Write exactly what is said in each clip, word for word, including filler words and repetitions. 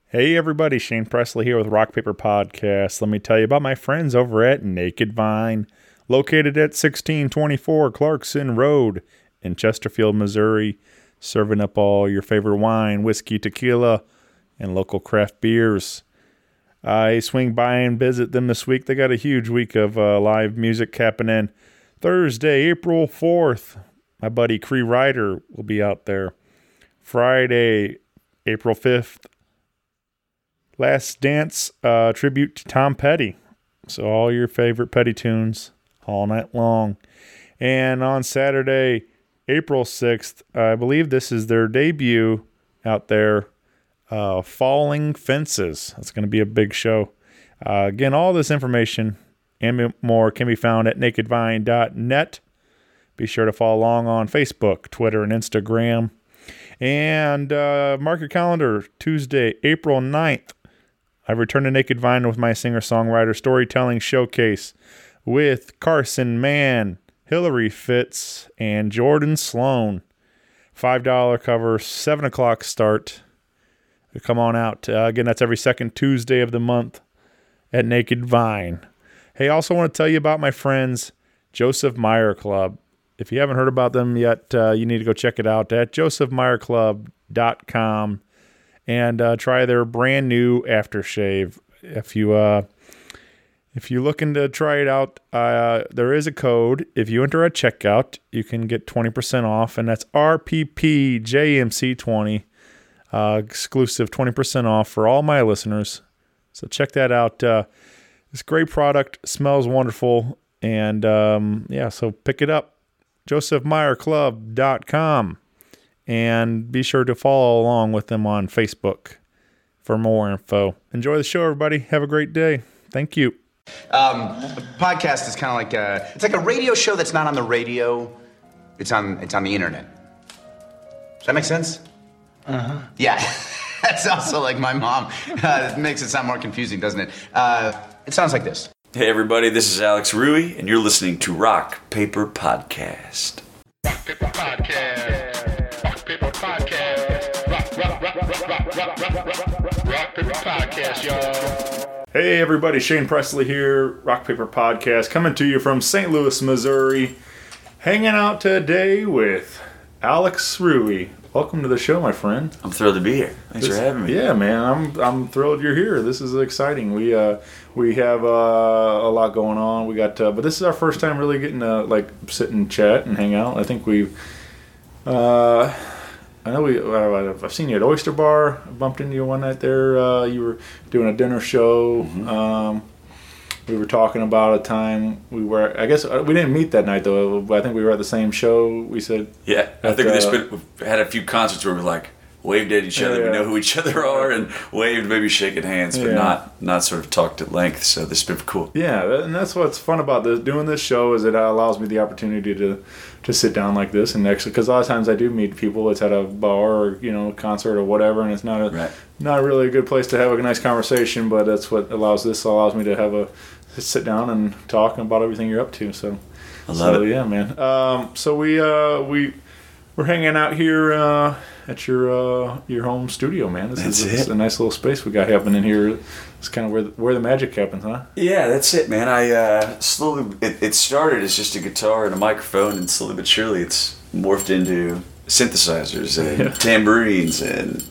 Hey everybody, Shane Presley here with Rock Paper Podcast. Let me tell you about my friends over at Naked Vine, located at sixteen twenty-four Clarkson Road in Chesterfield, Missouri, serving up all your favorite wine, whiskey, tequila, and local craft beers. I swing by and visit them this week. They got a huge week of uh, live music happening. Thursday, April fourth, my buddy Cree Ryder will be out there. Friday, April fifth, Last Dance uh, tribute to Tom Petty. So all your favorite Petty tunes all night long. And on Saturday, April sixth, I believe this is their debut out there, uh, Falling Fences. That's going to be a big show. Uh, again, all this information and more can be found at naked vine dot net. Be sure to follow along on Facebook, Twitter, and Instagram. And uh, mark your calendar, Tuesday, April ninth. I return to Naked Vine with my singer-songwriter storytelling showcase with Carson Mann, Hillary Fitz, and Jordan Sloan. five dollars cover, seven o'clock start. Come on out. Uh, again, that's every second Tuesday of the month at Naked Vine. Hey, I also want to tell you about my friends, Joseph Meyer Club. If you haven't heard about them yet, uh, you need to go check it out at joseph meyer club dot com. And uh, try their brand new aftershave. If you uh, if you're looking to try it out, uh, there is a code. If you enter at checkout, you can get twenty percent off, and that's R P P J M C twenty, uh, exclusive twenty percent off for all my listeners. So check that out. Uh, it's a great product, smells wonderful, and um, yeah, so pick it up. joseph meyer club dot com. And be sure to follow along with them on Facebook for more info. Enjoy the show, everybody. Have a great day. Thank you. Um, a podcast is kind of like a, it's like a radio show that's not on the radio. It's on, it's on the internet. Does that make sense? Uh-huh. Yeah. That's also like my mom. Uh, it makes it sound more confusing, doesn't it? Uh, it sounds like this. Hey, everybody. This is Alex Rui, and you're listening to Rock Paper Podcast. Rock Paper Podcast. Podcast. Rock, rock, rock, rock, rock, rock, rock, rock, rock Paper Podcast, y'all. Hey, everybody. Shane Presley here, Rock Paper Podcast, coming to you from Saint Louis, Missouri. Hanging out today with Alex Rui. Welcome to the show, my friend. I'm thrilled to be here. Thanks this, for having me. Yeah, man. I'm I'm thrilled you're here. This is exciting. We uh we have uh, a lot going on. We got, uh, but this is our first time really getting to like sit and chat and hang out. I think we've. Uh, I know we. Uh, I've seen you at Oyster Bar. I bumped into you one night there. Uh, you were doing a dinner show. Mm-hmm. Um, we were talking about a time we were. I guess we didn't meet that night though. I think we were at the same show. We said. Yeah, I at, think we uh, just been, we've had a few concerts where we like waved at each other. Yeah, yeah. We know who each other are, and waved, maybe shaking hands, but yeah. not not sort of talked at length. So this has been cool. Yeah, and that's what's fun about this, doing this show is it allows me the opportunity to. to sit down like this and actually, because a lot of times I do meet people, it's at a bar or, you know, concert or whatever, and it's not a right. not really a good place to have a nice conversation, but that's what allows this allows me to have a sit down and talk about everything you're up to. So I love so, it. Yeah, man. Um, so we uh, we we're hanging out here uh, at your uh, your home studio, man. This That's is it. a, a nice little space we got happening here. It's kind of where the, where the magic happens, huh? Yeah, that's it, man. I uh, slowly it, it started as just a guitar and a microphone, and slowly but surely it's morphed into synthesizers and Yeah. tambourines and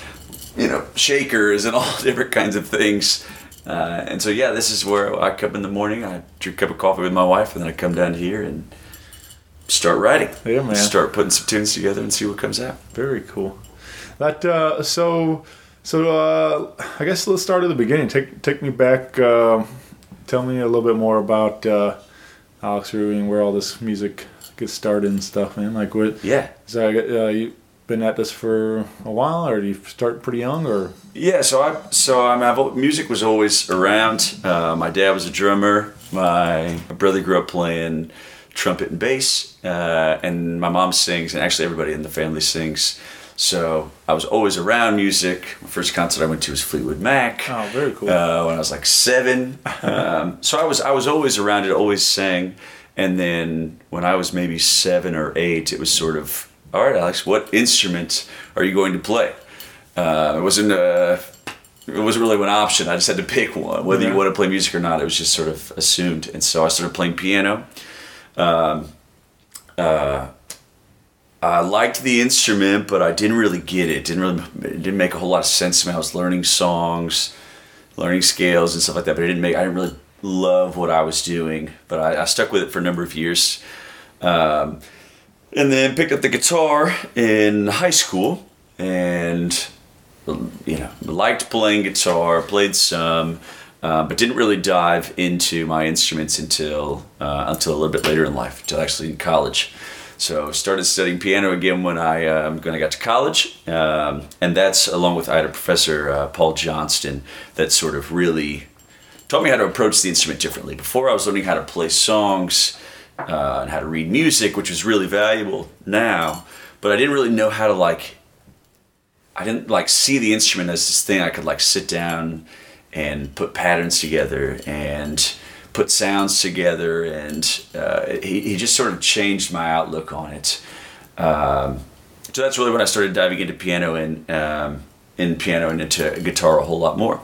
you know shakers and all different kinds of things. Uh, and so yeah, this is where I come in the morning. I drink a cup of coffee with my wife, and then I come down here and start writing. Yeah, man. Start putting some tunes together and see what comes out. Very cool. That uh, so so uh, I guess let's start at the beginning. Take take me back. Uh, tell me a little bit more about uh, Alex Rui and where all this music gets started and stuff, man. Like what? Yeah. Is that, uh, you been at this for a while, or do you start pretty young, or? Yeah, so I so I mean, I've, music was always around. Uh, my dad was a drummer. My, my brother grew up playing trumpet and bass, uh, and my mom sings, and actually everybody in the family sings. So I was always around music. My first concert I went to was Fleetwood Mac. Oh, very cool. Uh, when I was like seven. Um, so I was I was always around it, always sang. And then when I was maybe seven or eight, it was sort of, all right, Alex, what instrument are you going to play? Uh, it wasn't a it wasn't really an option. I just had to pick one, whether Yeah. you want to play music or not. It was just sort of assumed, and so I started playing piano. Um, uh, I liked the instrument, but I didn't really get it. It didn't really, it didn't make a whole lot of sense to me. I was learning songs, learning scales and stuff like that, but it didn't make. I didn't really love what I was doing, but I, I stuck with it for a number of years. Um, and then picked up the guitar in high school, and you know, liked playing guitar, played some, uh, but didn't really dive into my instruments until uh, until a little bit later in life, until actually in college. So started studying piano again when I um, when I got to college, um, and that's along with I had a professor, uh, Paul Johnston, that sort of really taught me how to approach the instrument differently. Before I was learning how to play songs uh, and how to read music, which was really valuable now, but I didn't really know how to like. I didn't like see the instrument as this thing I could like sit down and put patterns together and put sounds together, and uh, he, he just sort of changed my outlook on it. Um, so that's really when I started diving into piano and um, in piano and into guitar a whole lot more.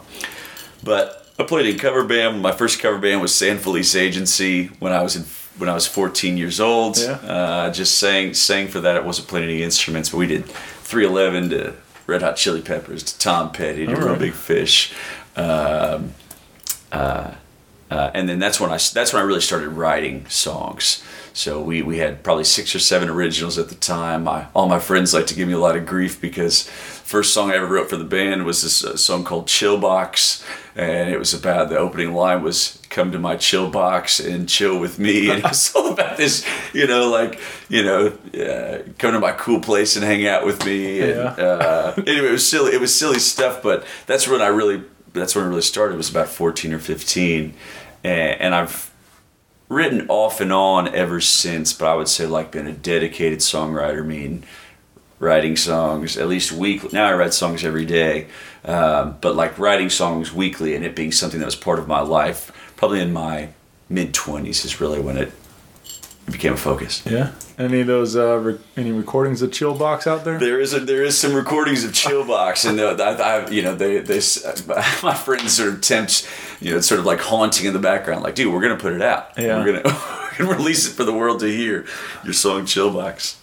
But I played in cover band. My first cover band was San Felice Agency when I was in when I was fourteen years old. Yeah. Uh, just sang sang for that. I wasn't playing any instruments, but we did three eleven to Red Hot Chili Peppers to Tom Petty to All Real right. Big Fish. Um, uh, Uh, and then that's when I that's when I really started writing songs. So we, we had probably six or seven originals at the time. My, all my friends like to give me a lot of grief because first song I ever wrote for the band was this uh, song called Chill Box, and it was about the opening line was "Come to my chill box and chill with me," and it was all about this, you know, like you know, uh, come to my cool place and hang out with me. And, Yeah. uh, anyway, it was silly. It was silly stuff, but that's when I really. That's when it really started. It was about fourteen or fifteen, and, and I've written off and on ever since. But I would say like been a dedicated songwriter. I mean, writing songs at least weekly. Now I write songs every day, um, but like writing songs weekly and it being something that was part of my life. Probably in my mid twenties is really when it became a focus. Yeah. Any of those uh, re- any recordings of Chill Box out there? There is a, there is some recordings of Chillbox, and uh, I, I, you know, they, they, uh, my friends sort of tempt, you know, it's sort of like haunting in the background, like, dude, we're gonna put it out. Yeah. We're gonna, we're gonna release it for the world to hear. Your song Chillbox.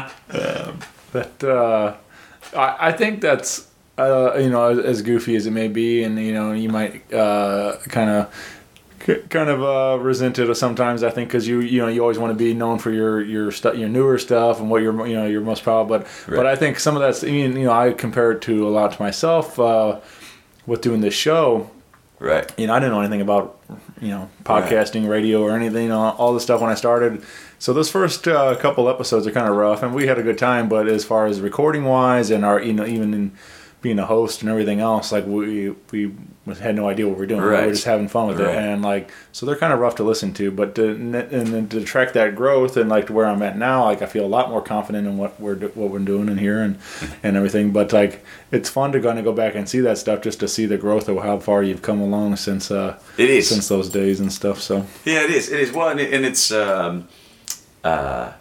Um, but uh, I, I think that's uh, you know as, as goofy as it may be, and you know you might uh, kind of. Kind of uh, resent it sometimes, I think, because you you know you always want to be known for your your stu- your newer stuff and what you're you know you're most proud of. But Right. but I think some of that's I mean, you know I compare it to a lot to myself uh, with doing this show. Right. You know I didn't know anything about you know podcasting, radio, or anything. You know, all this stuff when I started. So those first uh, couple episodes are kind of rough, and we had a good time. But as far as recording wise, and our you know even in being a host and everything else, like we we had no idea what we were doing. We Right. were just having fun with Right. it, and like so they're kind of rough to listen to. But to, and then to track that growth and like to where I'm at now, like I feel a lot more confident in what we're do- what we're doing in here and and everything. But like it's fun to kind of go back and see that stuff just to see the growth of how far you've come along since uh It is. since those days and stuff. So Yeah, it is. It is. Well, and, it, and it's um, uh,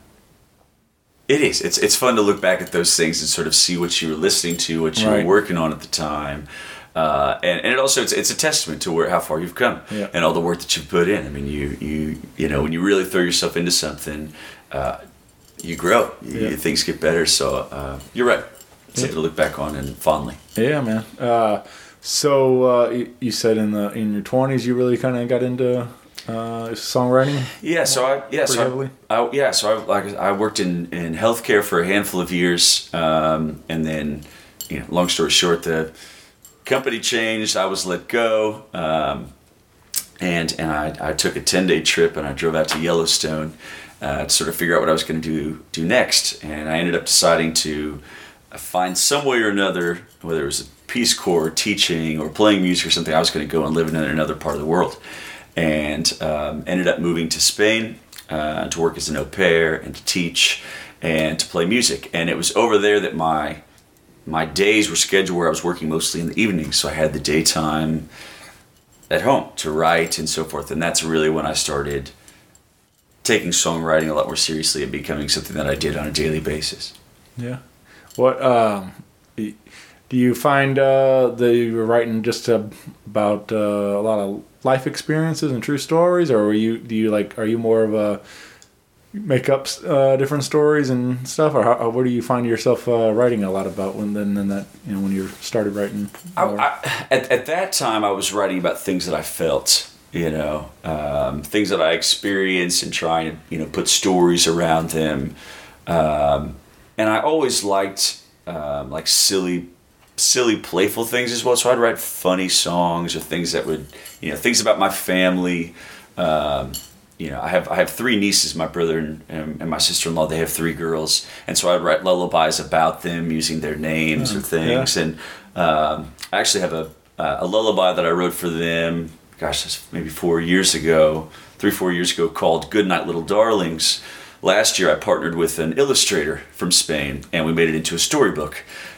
it is. It's it's fun to look back at those things and sort of see what you were listening to, what you Right. were working on at the time, uh, and and it also it's it's a testament to where how far you've come Yeah. and all the work that you've put in. I mean, you you you know when you really throw yourself into something, uh, you grow. You, Yeah. Things get better. So uh, you're right. It's something to look back on and fondly. yeah, man. Uh, so uh, you, you said in the in your twenties you really kind of got into uh, songwriting. Yeah, so I yeah, Pretty so heavily? I, I yeah, so I like I worked in in healthcare for a handful of years, um, and then you know, long story short, the company changed. I was let go, um, and and I I took a ten day trip and I drove out to Yellowstone uh, to sort of figure out what I was going to do do next, and I ended up deciding to find some way or another, whether it was a Peace Corps, teaching, or playing music or something, I was going to go and live in another part of the world. And um, ended up moving to Spain uh, to work as an au pair and to teach and to play music. And it was over there that my my days were scheduled where I was working mostly in the evenings. So I had the daytime at home to write and so forth. And that's really when I started taking songwriting a lot more seriously and becoming something that I did on a daily basis. Yeah. What um, y- do you find uh, that you're writing just uh, about uh, a lot of life experiences and true stories, or are you do you like are you more of a make up uh, different stories and stuff, or how, where do you find yourself uh, writing a lot about when then then that you know when you started writing? I, I, at at that time, I was writing about things that I felt, you know, um, things that I experienced, and trying to you know put stories around them. Um, and I always liked um, like silly, silly, playful things as well. So I'd write funny songs or things that would you know things about my family. Um, You know, I have I have three nieces, my brother and, and, and my sister-in-law. They have three girls, and so I'd write lullabies about them using their names or things. Yeah. And um, I actually have a a lullaby that I wrote for them. Gosh, that's maybe four years ago, three four years ago, called "Good Night, Little Darlings." Last year, I partnered with an illustrator from Spain, and we made it into a storybook.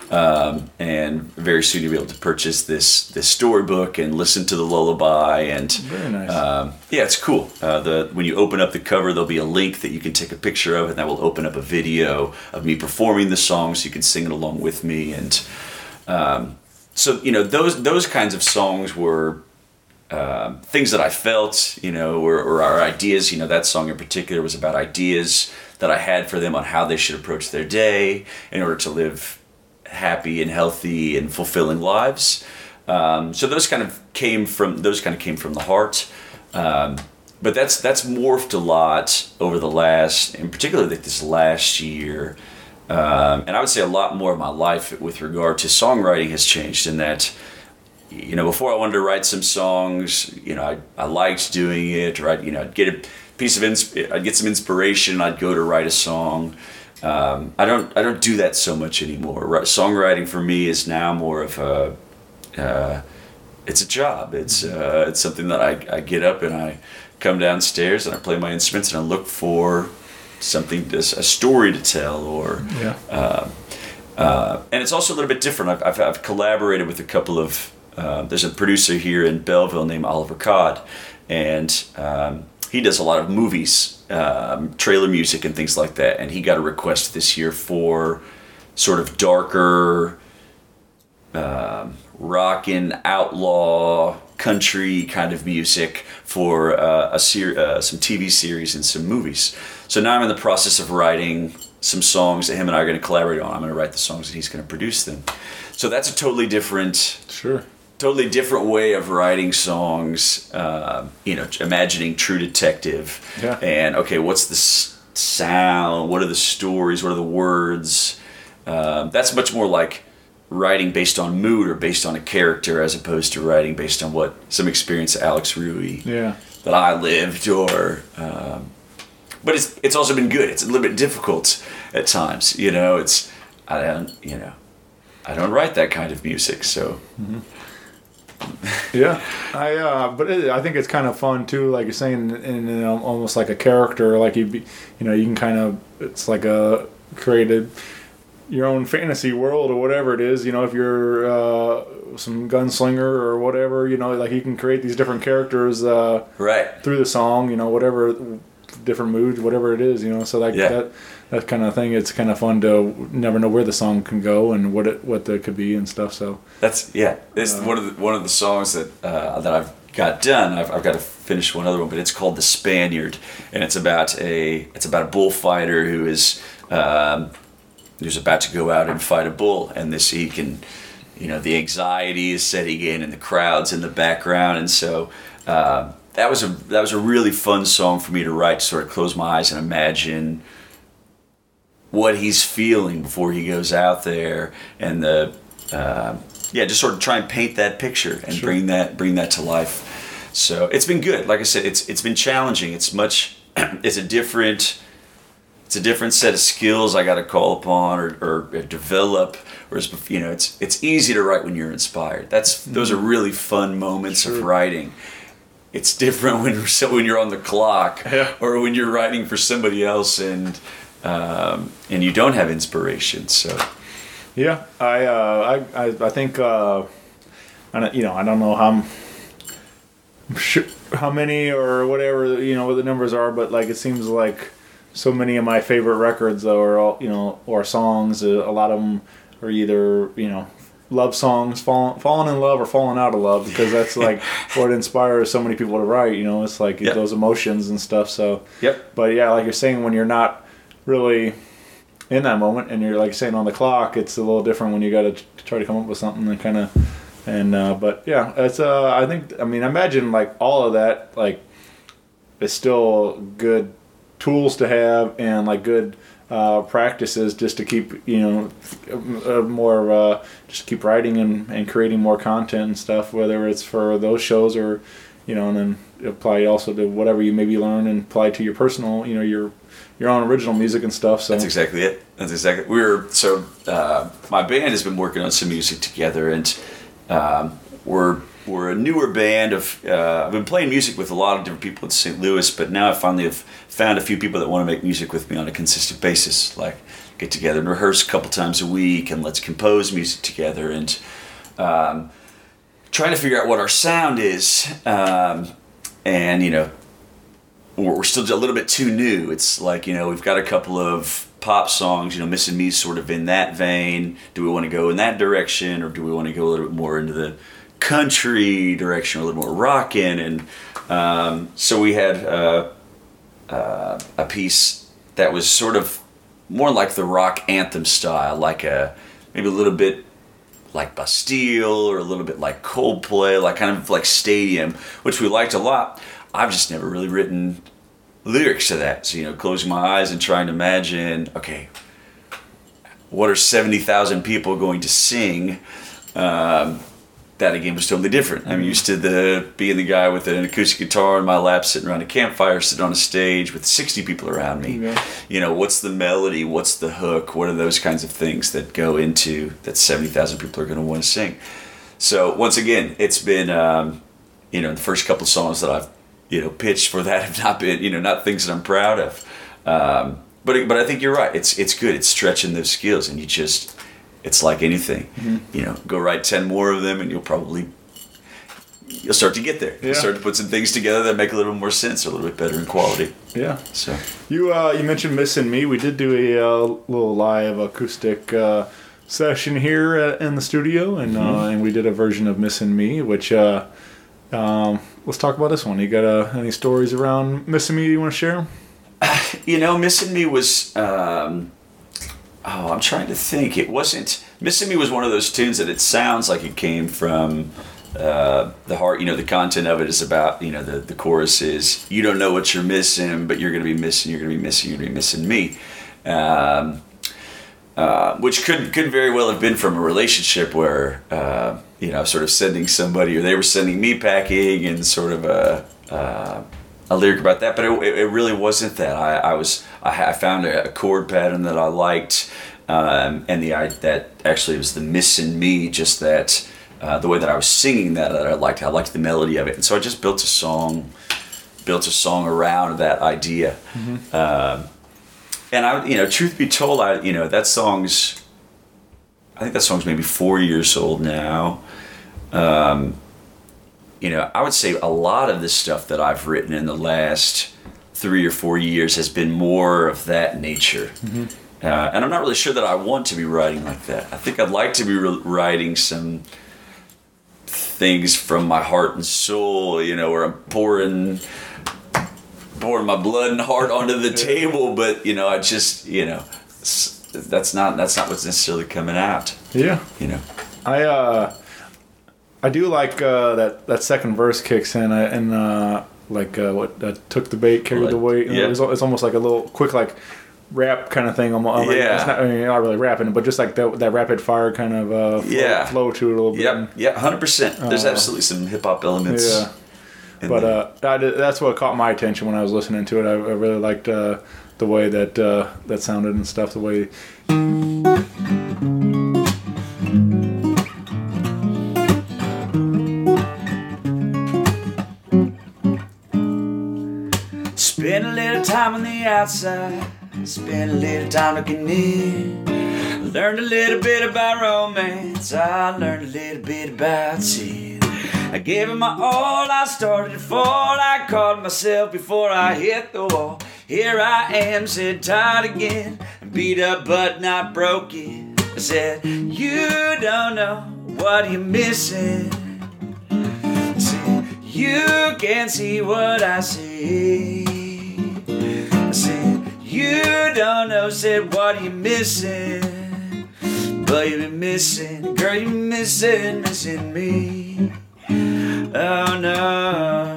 Um, and very soon you'll be able to purchase this this storybook and listen to the lullaby. And Very nice. Um, yeah, it's cool. Uh, the when you open up the cover, there'll be a link that you can take a picture of, and that will open up a video of me performing the song, so you can sing it along with me. And um, so you know those those kinds of songs were uh, things that I felt, you know, or, or our ideas. You know, that song in particular was about ideas that I had for them on how they should approach their day in order to live happy and healthy and fulfilling lives. Um, so those kind of came from those kind of came from the heart. Um, but that's that's morphed a lot over the last, in particular, like this last year. Um, and I would say a lot more of my life with regard to songwriting has changed in that, you know, before I wanted to write some songs, you know, I, I liked doing it, right? You know, I'd get a piece of, insp- I'd get some inspiration, I'd go to write a song. Um, I don't, I don't do that so much anymore. Right? Songwriting for me is now more of a, uh, it's a job. It's, uh, it's something that I, I get up and I come downstairs and I play my instruments and I look for something, a story to tell, or, Yeah. uh, uh, and it's also a little bit different. I've, I've, I've collaborated with a couple of, uh, there's a producer here in Belleville named Oliver Codd, and um, he does a lot of movies, um, trailer music and things like that. And he got a request this year for sort of darker, um, rockin', outlaw, country kind of music for uh, a ser- uh, some T V series and some movies. So now I'm in the process of writing some songs that him and I are going to collaborate on. I'm going to write the songs and he's going to produce them. So that's a totally different, Sure. totally different way of writing songs. Uh, you know, imagining True Detective, Yeah. and okay, what's the s- sound? What are the stories? What are the words? Um, that's much more like writing based on mood or based on a character, as opposed to writing based on what some experience Alex Ruiz Yeah. that I lived, or. Um, but it's it's also been good. It's a little bit difficult at times. You know, it's I don't you know, I don't write that kind of music, so. Mm-hmm. Yeah, I uh, but it, I think it's kind of fun too, like you're saying, in, in almost like a character, like you, be, you know, you can kind of, it's like a created your own fantasy world or whatever it is. You know, if you're uh, some gunslinger or whatever, you know, like you can create these different characters uh, Right. through the song. You know, whatever different moods, whatever it is. You know, so like Yeah. that. That kind of thing. It's kind of fun to never know where the song can go and what it what it could be and stuff. So That's yeah. It's Uh, one of the one of the songs that uh, that I've got done. I've, I've got to finish one other one, but it's called "The Spaniard," and it's about a it's about a bullfighter who is um, who's about to go out and fight a bull, and this he can, you know, the anxiety is setting in, and the crowds in the background, and so. Uh, that was a that was a really fun song for me to write. To sort of close my eyes and imagine what he's feeling before he goes out there, and the uh, yeah, just sort of try and paint that picture and Sure. bring that bring that to life. So it's been good. Like I said, it's it's been challenging. It's much it's a different it's a different set of skills I got to call upon or, or, or develop. Whereas you know, it's it's easy to write when you're inspired. That's those are really fun moments Sure. of writing. It's different when you're when you're on the clock, Yeah. or when you're writing for somebody else and um, and you don't have inspiration. So yeah, I uh, I, I I think uh, I don't, you know I don't know how I'm sure how many or whatever you know what the numbers are, but like it seems like so many of my favorite records or all you know or songs, uh, a lot of them are either you know love songs, falling falling in love or falling out of love, because that's like what inspires so many people to write. You know, it's like Yep. those emotions and stuff. So, Yep. but yeah, like you're saying, when you're not really in that moment and you're like saying on the clock, it's a little different when you got to try to come up with something and kind of. And uh, but yeah, it's uh, I think I mean I imagine like all of that like is still good tools to have and like good uh, practices just to keep you know uh, more uh, just keep writing and, and creating more content and stuff, whether it's for those shows or you know, and then apply it also to whatever you maybe learn and apply to your personal you know your your own original music and stuff. So That's exactly it. That's exactly. We were so uh, my band has been working on some music together, and um, we're we're a newer band of. Uh, I've been playing music with a lot of different people in Saint Louis, but now I finally have found a few people that want to make music with me on a consistent basis. Like get together and rehearse a couple times a week, and let's compose music together, and um, trying to figure out what our sound is. Um, and you know. We're still a little bit too new. It's like, you know, we've got a couple of pop songs, you know, Missing Me's sort of in that vein. Do we want to go in that direction, or do we want to go a little bit more into the country direction, or a little more rockin'? And um, so we had uh, uh, a piece that was sort of more like the rock anthem style, like a maybe a little bit like Bastille, or a little bit like Coldplay, like kind of like Stadium, which we liked a lot. I've just never really written lyrics to that. So, you know, closing my eyes and trying to imagine, okay, what are seventy thousand people going to sing? Um, that again was totally different. I'm used to the being the guy with an acoustic guitar in my lap, sitting around a campfire, sitting on a stage with sixty people around me. Yeah. You know, what's the melody? What's the hook? What are those kinds of things that go into that seventy thousand people are going to want to sing? So once again, it's been, um, you know, the first couple of songs that I've you know, pitched for that have not been, you know, not things that I'm proud of. Um, but but I think you're right. It's it's good. It's stretching those skills, and you just, it's like anything. Mm-hmm. You know, go write ten more of them, and you'll probably, you'll start to get there. Yeah. You'll start to put some things together that make a little more sense, or a little bit better in quality. yeah. So You uh, you mentioned Missing Me. We did do a uh, little live acoustic uh, session here at, in the studio, and mm-hmm. uh, and we did a version of Missing Me, which uh, um, let's talk about this one. You got uh, any stories around Missing Me you want to share? You know, Missing Me was, um, oh, I'm trying to think. It wasn't, Missing Me was one of those tunes that it sounds like it came from uh, the heart. You know, the content of it is about, you know, the, the chorus is, you don't know what you're missing, but you're going to be missing, you're going to be missing, you're going to be missing me. Um, uh, which could could very well have been from a relationship where, uh, you know, sort of sending somebody, or they were sending me packing, and sort of a uh, a lyric about that. But it, it really wasn't that. I, I was I, I found a, a chord pattern that I liked, um, and the I, that actually was the Missing Me. Just that uh, the way that I was singing that, that I liked. I liked the melody of it, and so I just built a song, built a song around that idea. Mm-hmm. Um, and I, you know, truth be told, I you know that song's. I think that song's maybe four years old now. Um, you know, I would say a lot of the stuff that I've written in the last three or four years has been more of that nature. Mm-hmm. Uh, and I'm not really sure that I want to be writing like that. I think I'd like to be re- writing some things from my heart and soul, you know, where I'm pouring, pouring my blood and heart onto the table. But, you know, I just, you know, that's not, that's not what's necessarily coming out. Yeah. You know, I, uh, I do like uh, that that second verse kicks in, uh, and uh, like uh, what uh, took the bait, carried like, the weight. You know, yeah. it's, it's almost like a little quick like rap kind of thing. Almost, like, yeah, it's not, I mean, not really rapping, but just like that, that rapid fire kind of uh, flow, yeah. flow to it a little bit. Yep, yeah, one hundred percent. There's uh, absolutely some hip hop elements. Yeah, but uh, I did, that's what caught my attention when I was listening to it. I, I really liked uh, the way that uh, that sounded and stuff. The way. Spend a little time on the outside, spend a little time looking in. Learned a little bit about romance, I learned a little bit about sin. I gave it my all, I started to fall, I caught myself before I hit the wall. Here I am, said tired again, beat up but not broken. I said, you don't know what are you missing? I said, you can't see what I see. I said, you don't know, said, what are you missing? But you've been missing, girl, you're missing, missing me. Oh no.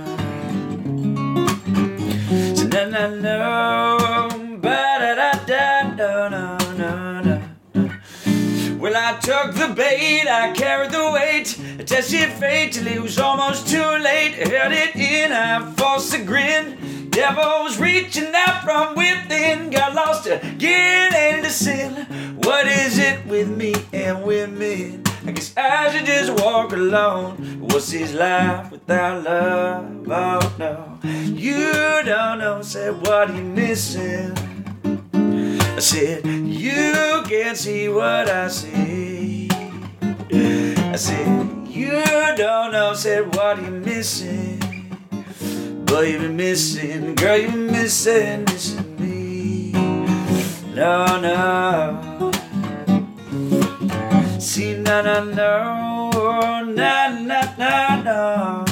So no, no, no, ba-da-da-da, no, no, no, no. Well, I took the bait, I carried the weight, I tested fate till it was almost too late. I held it in, I forced a grin. Devil was reaching out from within. Got lost again into sin. What is it with me and women? I guess I should just walk alone. What's this life without love? Oh no, you don't know. Said, what are you missing? I said, you can't see what I see. I said, you don't know. Said, what are you missing? But you've been missing, girl, you've been missing, missing me. No, no. See, no, no, no, no, no, no,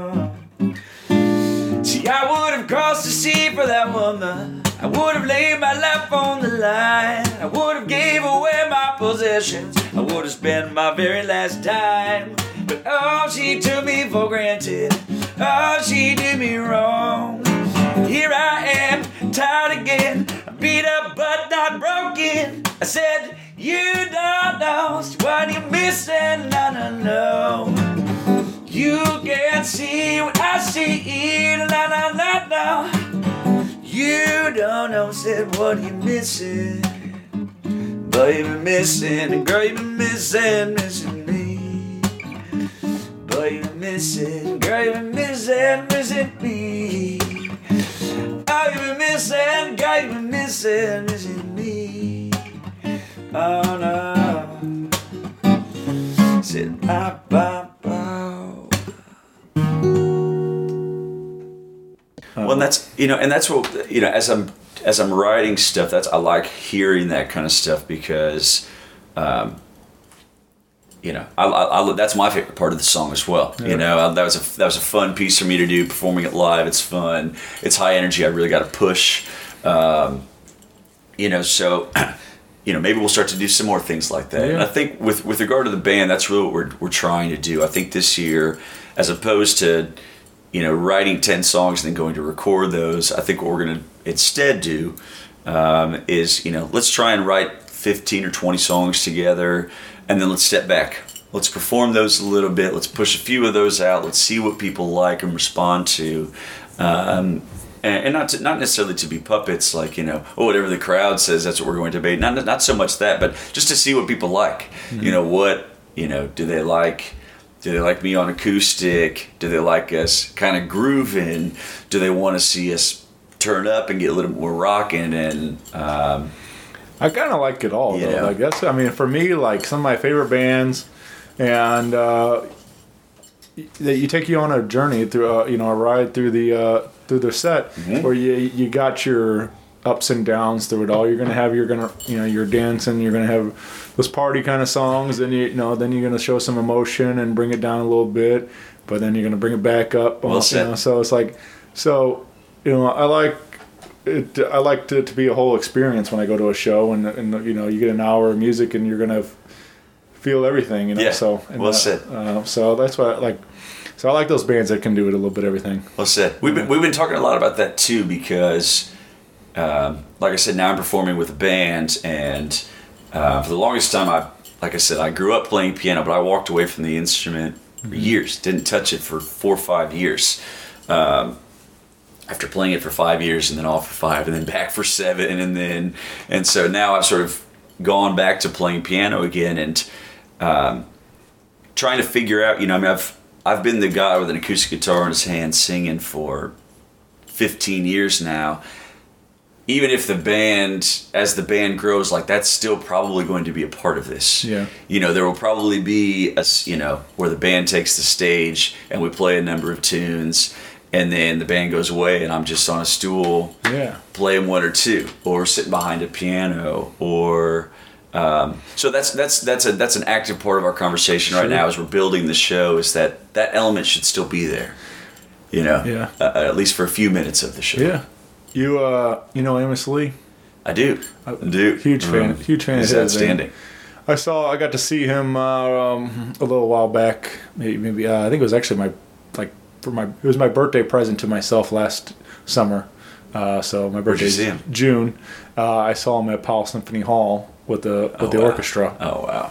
no. See, I would have crossed the sea for that woman. I would have laid my life on the line. I would have gave away my possessions. I would have spent my very last dime. But oh, she took me for granted. Oh, she did me wrong. Here I am, tired again. Beat up but not broken. I said, you don't know what you're missing. No, no, no. You can't see what I see. No, no, no, no. You don't know, said, what are you missing? But you've been missing, girl, you've been missing, missing me. But you've been missing, girl, you've been missing, missing me. Oh, you've been missing, girl, you've been missing, missing me. Oh no. Said, ah, bah, bah. Well, and that's, you know, and that's what, you know, as I'm as I'm writing stuff, that's, I like hearing that kind of stuff because, um, you know, I, I, I, that's my favorite part of the song as well. Yeah. You know, that was a that was a fun piece for me to do. Performing it live, it's fun. It's high energy. I really got to push. Um, you know, so, you know, maybe we'll start to do some more things like that. Yeah. And I think with with regard to the band, that's really what we're we're trying to do. I think this year, as opposed to, you know, writing ten songs and then going to record those, I think what we're going to instead do um, is, you know, let's try and write fifteen or twenty songs together, and then let's step back. Let's perform those a little bit. Let's push a few of those out. Let's see what people like and respond to. Um, and, and not to, not necessarily to be puppets, like, you know, oh, whatever the crowd says, that's what we're going to be. Not, not so much that, but just to see what people like. Mm-hmm. You know, what, you know, do they like... Do they like me on acoustic? Do they like us kind of grooving? Do they want to see us turn up and get a little more rocking? And um, I kind of like it all, though. Yeah. Like that's, I mean, for me, like some of my favorite bands, and uh, that you take you on a journey through, uh, you know, a ride through the uh, through the set, mm-hmm. where you you got your ups and downs through it all. You're gonna have you're gonna you know you're dancing. You're gonna have those party kind of songs, and you, you know then you're gonna show some emotion and bring it down a little bit, but then you're gonna bring it back up. Well said. You know, so it's like so you know I like it. I like it to be a whole experience when I go to a show, and and you know you get an hour of music and you're gonna feel everything. You know, yeah. so and, well uh, said. Uh, so that's why I like. So I like those bands that can do it a little bit of everything. Well said. We've been we've been talking a lot about that too because. Um, like I said, now I'm performing with a band, and uh, for the longest time, I, like I said, I grew up playing piano, but I walked away from the instrument for years. Didn't touch it for four or five years. Um, after playing it for five years, and then off for five, and then back for seven, and then, and so now I've sort of gone back to playing piano again, and um, trying to figure out. You know, I mean, I've I've been the guy with an acoustic guitar in his hand singing for fifteen years now. Even if the band, as the band grows, like that's still probably going to be a part of this. Yeah. You know, there will probably be a, you know, where the band takes the stage and we play a number of tunes, and then the band goes away and I'm just on a stool, yeah, playing one or two, or sitting behind a piano, or, Um, so that's that's that's a that's an active part of our conversation right Sure. now as we're building the show. Is that that element should still be there, you know? Yeah. Uh, at least for a few minutes of the show. Yeah. You uh you know Amos Lee? I do. I do. Huge fan. Mm. Huge fan He's of his. outstanding. I saw. I got to see him uh, um, a little while back. Maybe, maybe uh, I think it was actually my like for my. It was my birthday present to myself last summer. Uh, so my Where'd you birthday see him? June. Uh, I saw him at Powell Symphony Hall with the with Oh, the wow. orchestra. Oh wow.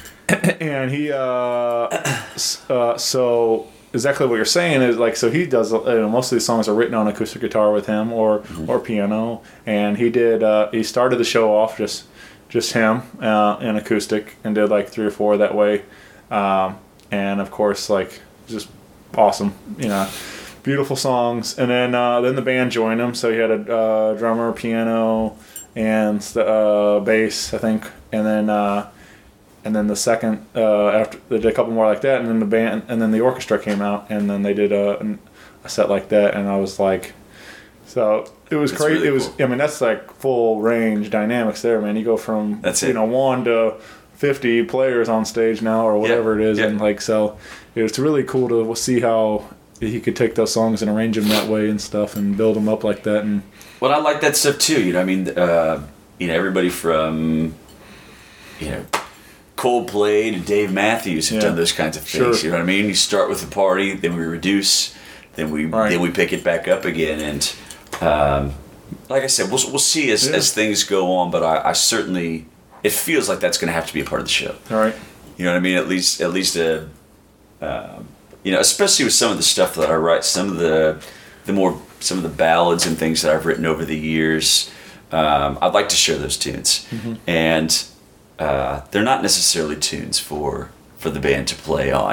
And he uh, s- uh, so exactly what you're saying is like so he does uh, you know, most of these songs are written on acoustic guitar with him or Mm-hmm. or piano, and he did uh, he started the show off just just him uh, in acoustic and did like three or four that way, um, and of course like just awesome, you know, beautiful songs. And then uh, then the band joined him, so he had a uh, drummer, piano, and uh, bass I think, and then. Uh, And then the second, uh, after they did a couple more like that, and then the band, and then the orchestra came out, and then they did a, a set like that, and I was like, so it was That's crazy. really it was, cool. I mean, that's like full range dynamics there, man. You go from That's you it. know one to fifty players on stage now, or whatever it is, yeah. and like so, it's really cool to see how he could take those songs and arrange them that way and stuff, and build them up like that, and Well, I like that stuff too. You know, I mean, uh, you know, everybody from, you know, Coldplay to Dave Matthews have Yeah. done those kinds of things. Sure. You know what I mean? You start with the party, then we reduce, then we Right. then we pick it back up again, and um, like I said, we'll we'll see as Yeah. as things go on. But I, I certainly, it feels like that's going to have to be a part of the show. all right, You know what I mean? At least, at least a, um, you know, especially with some of the stuff that I write, some of the, the more, some of the ballads and things that I've written over the years. Um, I'd like to share those tunes, and uh, they're not necessarily tunes for for the band to play on.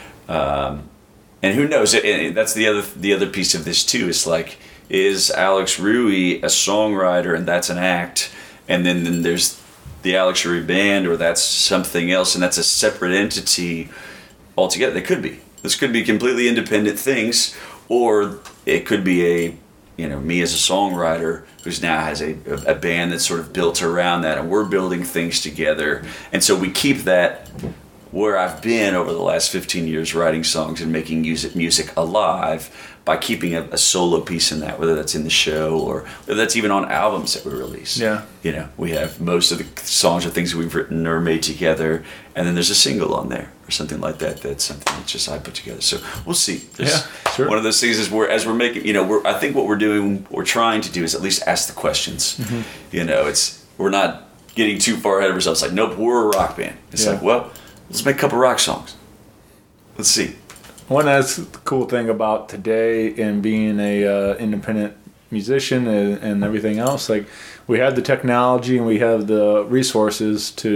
Um, and who knows? And that's the other the other piece of this too. Is like, is Alex Ruey a songwriter, and that's an act, and then, then there's the Alex Ruey band, or that's something else, and that's a separate entity altogether. They could be. This could be completely independent things, or it could be a, you know, me as a songwriter who's now has a, a band that's sort of built around that, and we're building things together. And so we keep that where I've been over the last fifteen years, writing songs and making music music alive by keeping a, a solo piece in that, whether that's in the show or whether that's even on albums that we release. Yeah. You know, we have most of the songs are things that we've written or made together, and then there's a single on there or something like that. That's something that just I put together. So we'll see. There's Yeah, sure. One of those things is we're as we're making, you know, we're I think what we're doing, what we're trying to do is at least ask the questions. Mm-hmm. You know, it's we're not getting too far ahead of ourselves. Like, nope, we're a rock band. It's Yeah. like, well, let's make a couple rock songs. Let's see. One that's the cool thing about today and being a uh, independent musician and, and everything else, like we have the technology and we have the resources to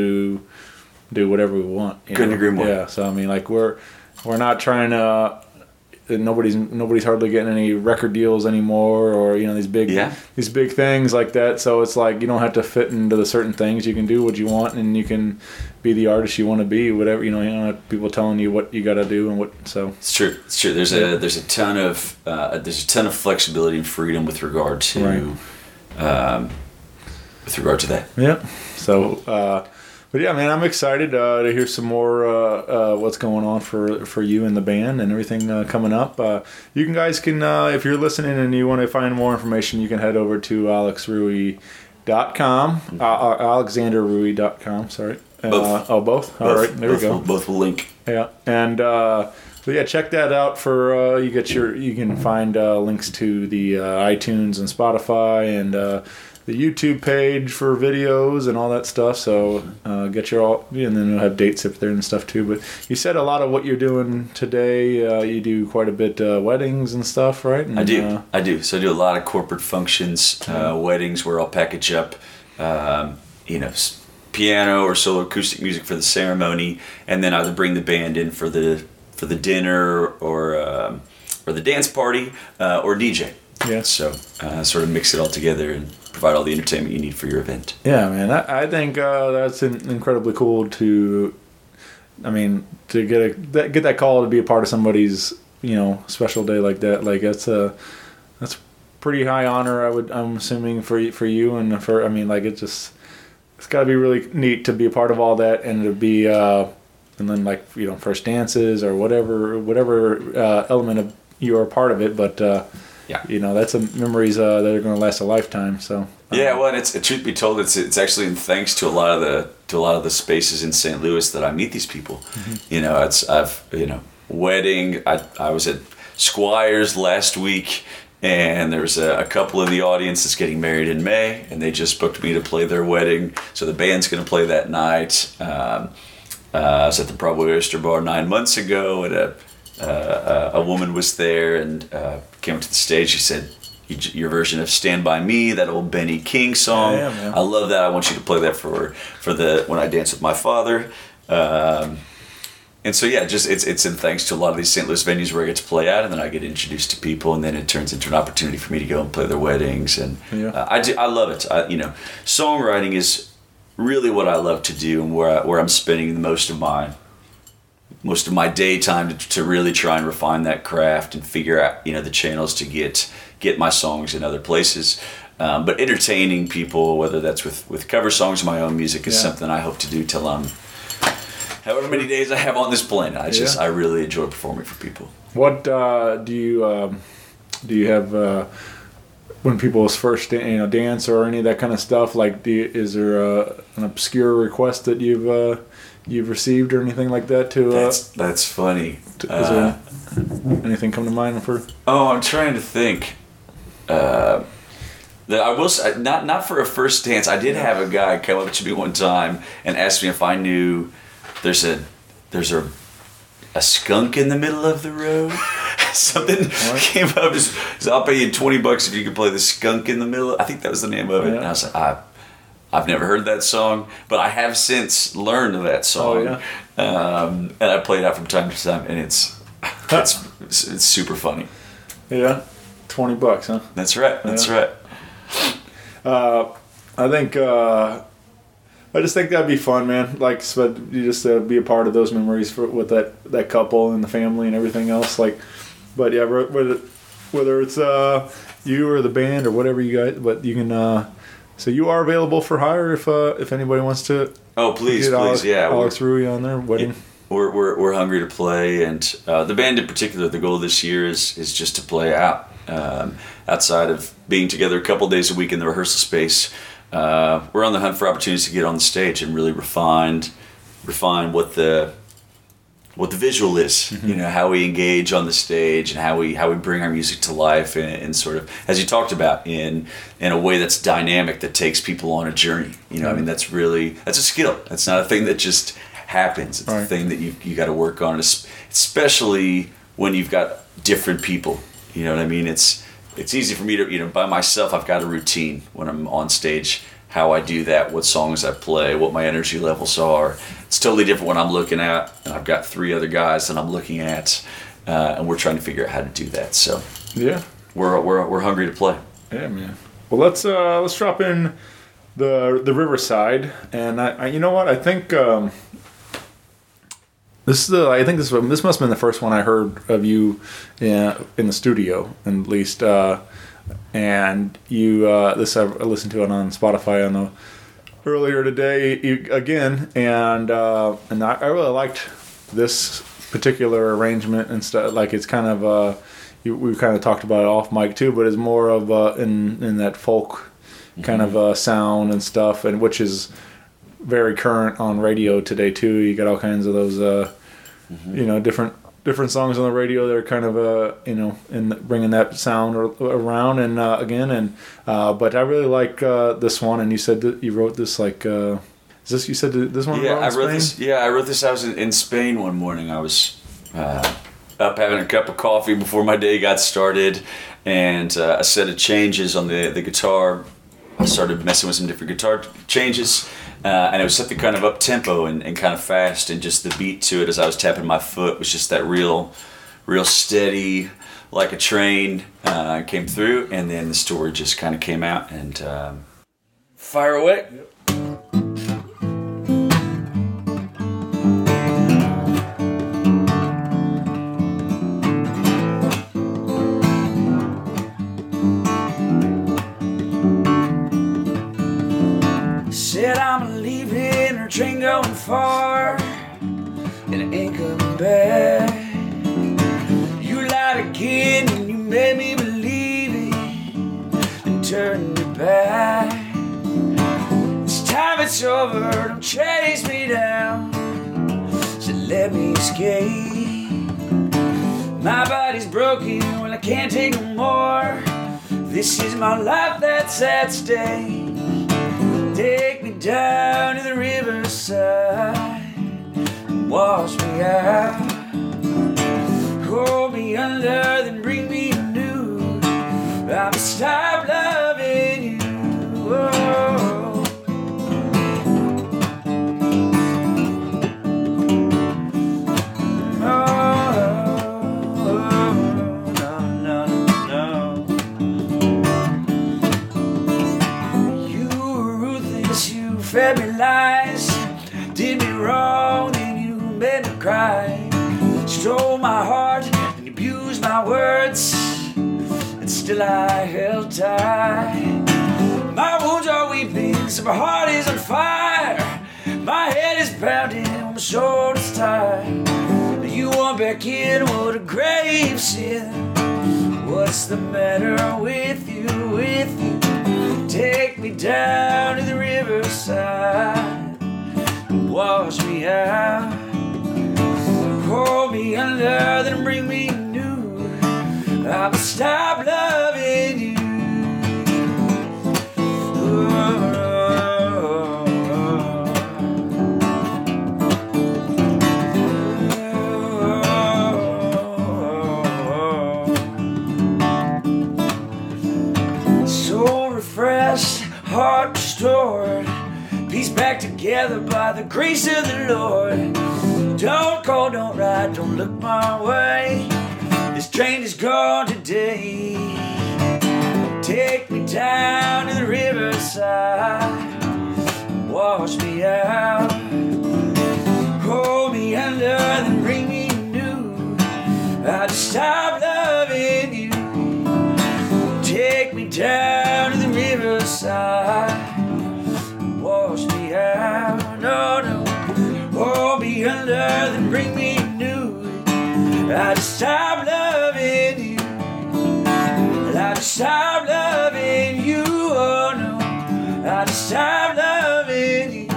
do whatever we want. you Couldn't know? agree more. Yeah, so I mean, like we're we're not trying to. Nobody's nobody's hardly getting any record deals anymore, or you know these big Yeah. these big things like that. So it's like you don't have to fit into the certain things. You can do what you want, and you can be the artist you want to be. Whatever you know, you don't have people telling you what you got to do and what. So It's true. It's true. There's a there's a ton of uh, there's a ton of flexibility and freedom with regard to Right. um, with regard to that. yeah. So, uh, but yeah, man, I'm excited uh, to hear some more uh, uh, what's going on for for you and the band and everything uh, coming up. Uh, you can guys can uh, if you're listening and you want to find more information, you can head over to alex ruey dot com, uh, uh, alexander ruey dot com. Sorry. Uh, Both. oh, both. All Both- right, there both we go. Will, both will link. Yeah, and uh, so yeah, check that out. For uh, you get your you can find uh, links to the uh, iTunes and Spotify and uh, the YouTube page for videos and all that stuff. So uh, get your all, and then we'll have dates up there and stuff too. But you said a lot of what you're doing today. Uh, you do quite a bit uh, weddings and stuff, right? And, I do. Uh, I do. So I do a lot of corporate functions, uh, weddings where I'll package up, um, you know, s- piano or solo acoustic music for the ceremony, and then either bring the band in for the for the dinner or um, or the dance party uh, or D J. Yeah. So uh, sort of mix it all together and provide all the entertainment you need for your event. Yeah, man, I, I think uh, that's in, incredibly cool to, I mean, to get a that, get that call to be a part of somebody's you know special day like that. Like that's a that's pretty high honor. I would I'm assuming for y- for you and for I mean like it just it's got to be really neat to be a part of all that, and to be, uh, and then like you know, first dances or whatever, whatever uh, element of you are a part of it. But uh, Yeah. you know, that's a memories uh, that are going to last a lifetime. So. Yeah, well, and it's truth be told, it's it's actually in thanks to a lot of the to a lot of the spaces in Saint Louis that I meet these people. Mm-hmm. You know, it's I've you know wedding. I I was at Squires last week, and there's a, a couple in the audience that's getting married in May, and they just booked me to play their wedding. So the band's going to play that night. Um, uh, I was at the Broadway Oyster Bar nine months ago, and a uh, a woman was there and uh, came up to the stage. She said, your version of "Stand By Me," that old Benny King song. Yeah, yeah, I love that. I want you to play that for for the when I dance with my father. Um, and so yeah, just it's it's in thanks to a lot of these Saint Louis venues where I get to play at, and then I get introduced to people, and then it turns into an opportunity for me to go and play their weddings. And Yeah. uh, I do, I love it. I, you know, songwriting is really what I love to do, and where I, where I'm spending the most of my most of my daytime to, to really try and refine that craft and figure out you know the channels to get. get my songs in other places. Um, but entertaining people, whether that's with, with cover songs or my own music, is Yeah. something I hope to do till I'm, however many days I have on this planet. I just, Yeah. I really enjoy performing for people. What uh, do you um, do you have uh, when people first you know dance or any of that kind of stuff? Like, do you, is there uh, an obscure request that you've uh, you've received or anything like that? To uh, That's, that's funny. is Uh, there anything come to mind for? oh, I'm trying to think. Uh, that I will say, not not for a first dance. I did have a guy come up to me one time and ask me if I knew there's a there's a a skunk in the middle of the road. Something What? came up as, as I'll pay you twenty bucks if you can play the skunk in the middle. I think that was the name of it. Yeah. And I was like, I, I've never heard that song, but I have since learned that song. Oh, yeah? Um, and I play it out from time to time, and it's it's it's, it's super funny. Yeah, twenty bucks, huh? That's right. That's Yeah. right. Uh, I think uh, I just think that'd be fun, man. Like, so you just uh, be a part of those memories for with that, that couple and the family and everything else. Like, but yeah, whether whether it's uh, you or the band or whatever you guys, but you can. Uh, so you are available for hire if uh, if anybody wants to. Oh, please, get please, Alex, yeah. Alex Rui on their wedding. We're, we're, we're hungry to play, and uh, the band in particular, the goal this year is is just to play out. Um, outside of being together a couple days a week in the rehearsal space, uh, we're on the hunt for opportunities to get on the stage and really refine, refine what the what the visual is. Mm-hmm. You know, how we engage on the stage and how we how we bring our music to life, and, and sort of, as you talked about, in in a way that's dynamic, that takes people on a journey. You know, mm-hmm. I mean, that's really that's a skill. That's not a thing that just happens. It's right. a thing that you you got to work on, especially when you've got different people. You know what I mean? It's it's easy for me to, you know, by myself, I've got a routine when I'm on stage, how I do that, what songs I play, what my energy levels are. It's totally different when I'm looking at, and I've got three other guys that I'm looking at, uh, and we're trying to figure out how to do that. So yeah, we're we're we're hungry to play. Yeah, man. Well, let's uh, let's drop in the the Riverside, and I, I you know what I think. Um, This is the. I think this this must have been the first one I heard of you, in, in the studio, at least. Uh, and you, uh, this I listened to it on Spotify on the earlier today you, again, and uh, and I, I really liked this particular arrangement and stuff. Like, it's kind of uh, you, we kind of talked about it off mic too, but it's more of uh, in in that folk kind mm-hmm. of uh, sound and stuff, and which is very current on radio today too. You got all kinds of those, uh, mm-hmm. you know, different different songs on the radio that are kind of, uh, you know, in bringing that sound around and uh, again. And uh, but I really like uh, this one. And you said that you wrote this like, uh, is this you said this one? Yeah, I wrote Spain? this. Yeah, I wrote this. I was in, in Spain one morning. I was uh, up having a cup of coffee before my day got started, and uh, a set of changes on the the guitar. I started messing with some different guitar changes, uh, and it was something kind of up tempo and, and kind of fast, and just the beat to it as I was tapping my foot was just that real, real steady, like a train uh, came through, and then the story just kind of came out and um, fire away. Said I'm train going far, and it ain't coming back. You lied again and you made me believe it, and turned it back. This time it's over, don't chase me down, so let me escape. My body's broken, well I can't take no more. This is my life that's at stake. Take me down to the riverside, wash me out, hold me under, then bring me new. I'ma stop loving you. Oh. Fed me lies, did me wrong, then you made me cry. Stole my heart and abused my words, and still I held tight. My wounds are weeping, so my heart is on fire. My head is pounding, my shoulders tired. You want back in, what a grave sin. What's the matter with you, with you? Take me down to the riverside, wash me out, hold me under, then bring me new. I'ma stop loving you. So refreshed, heart restored, pieced back together by the grace of the Lord. Don't call, don't write, don't look my way. This train is gone today. Take me down to the riverside, wash me out, hold me under, then bring me new. I just stop loving you. Take me down to the riverside, wash me out, no, no. Hold me under, then bring me new. I just stop loving you. I just stop loving you, oh no. I just stop loving you.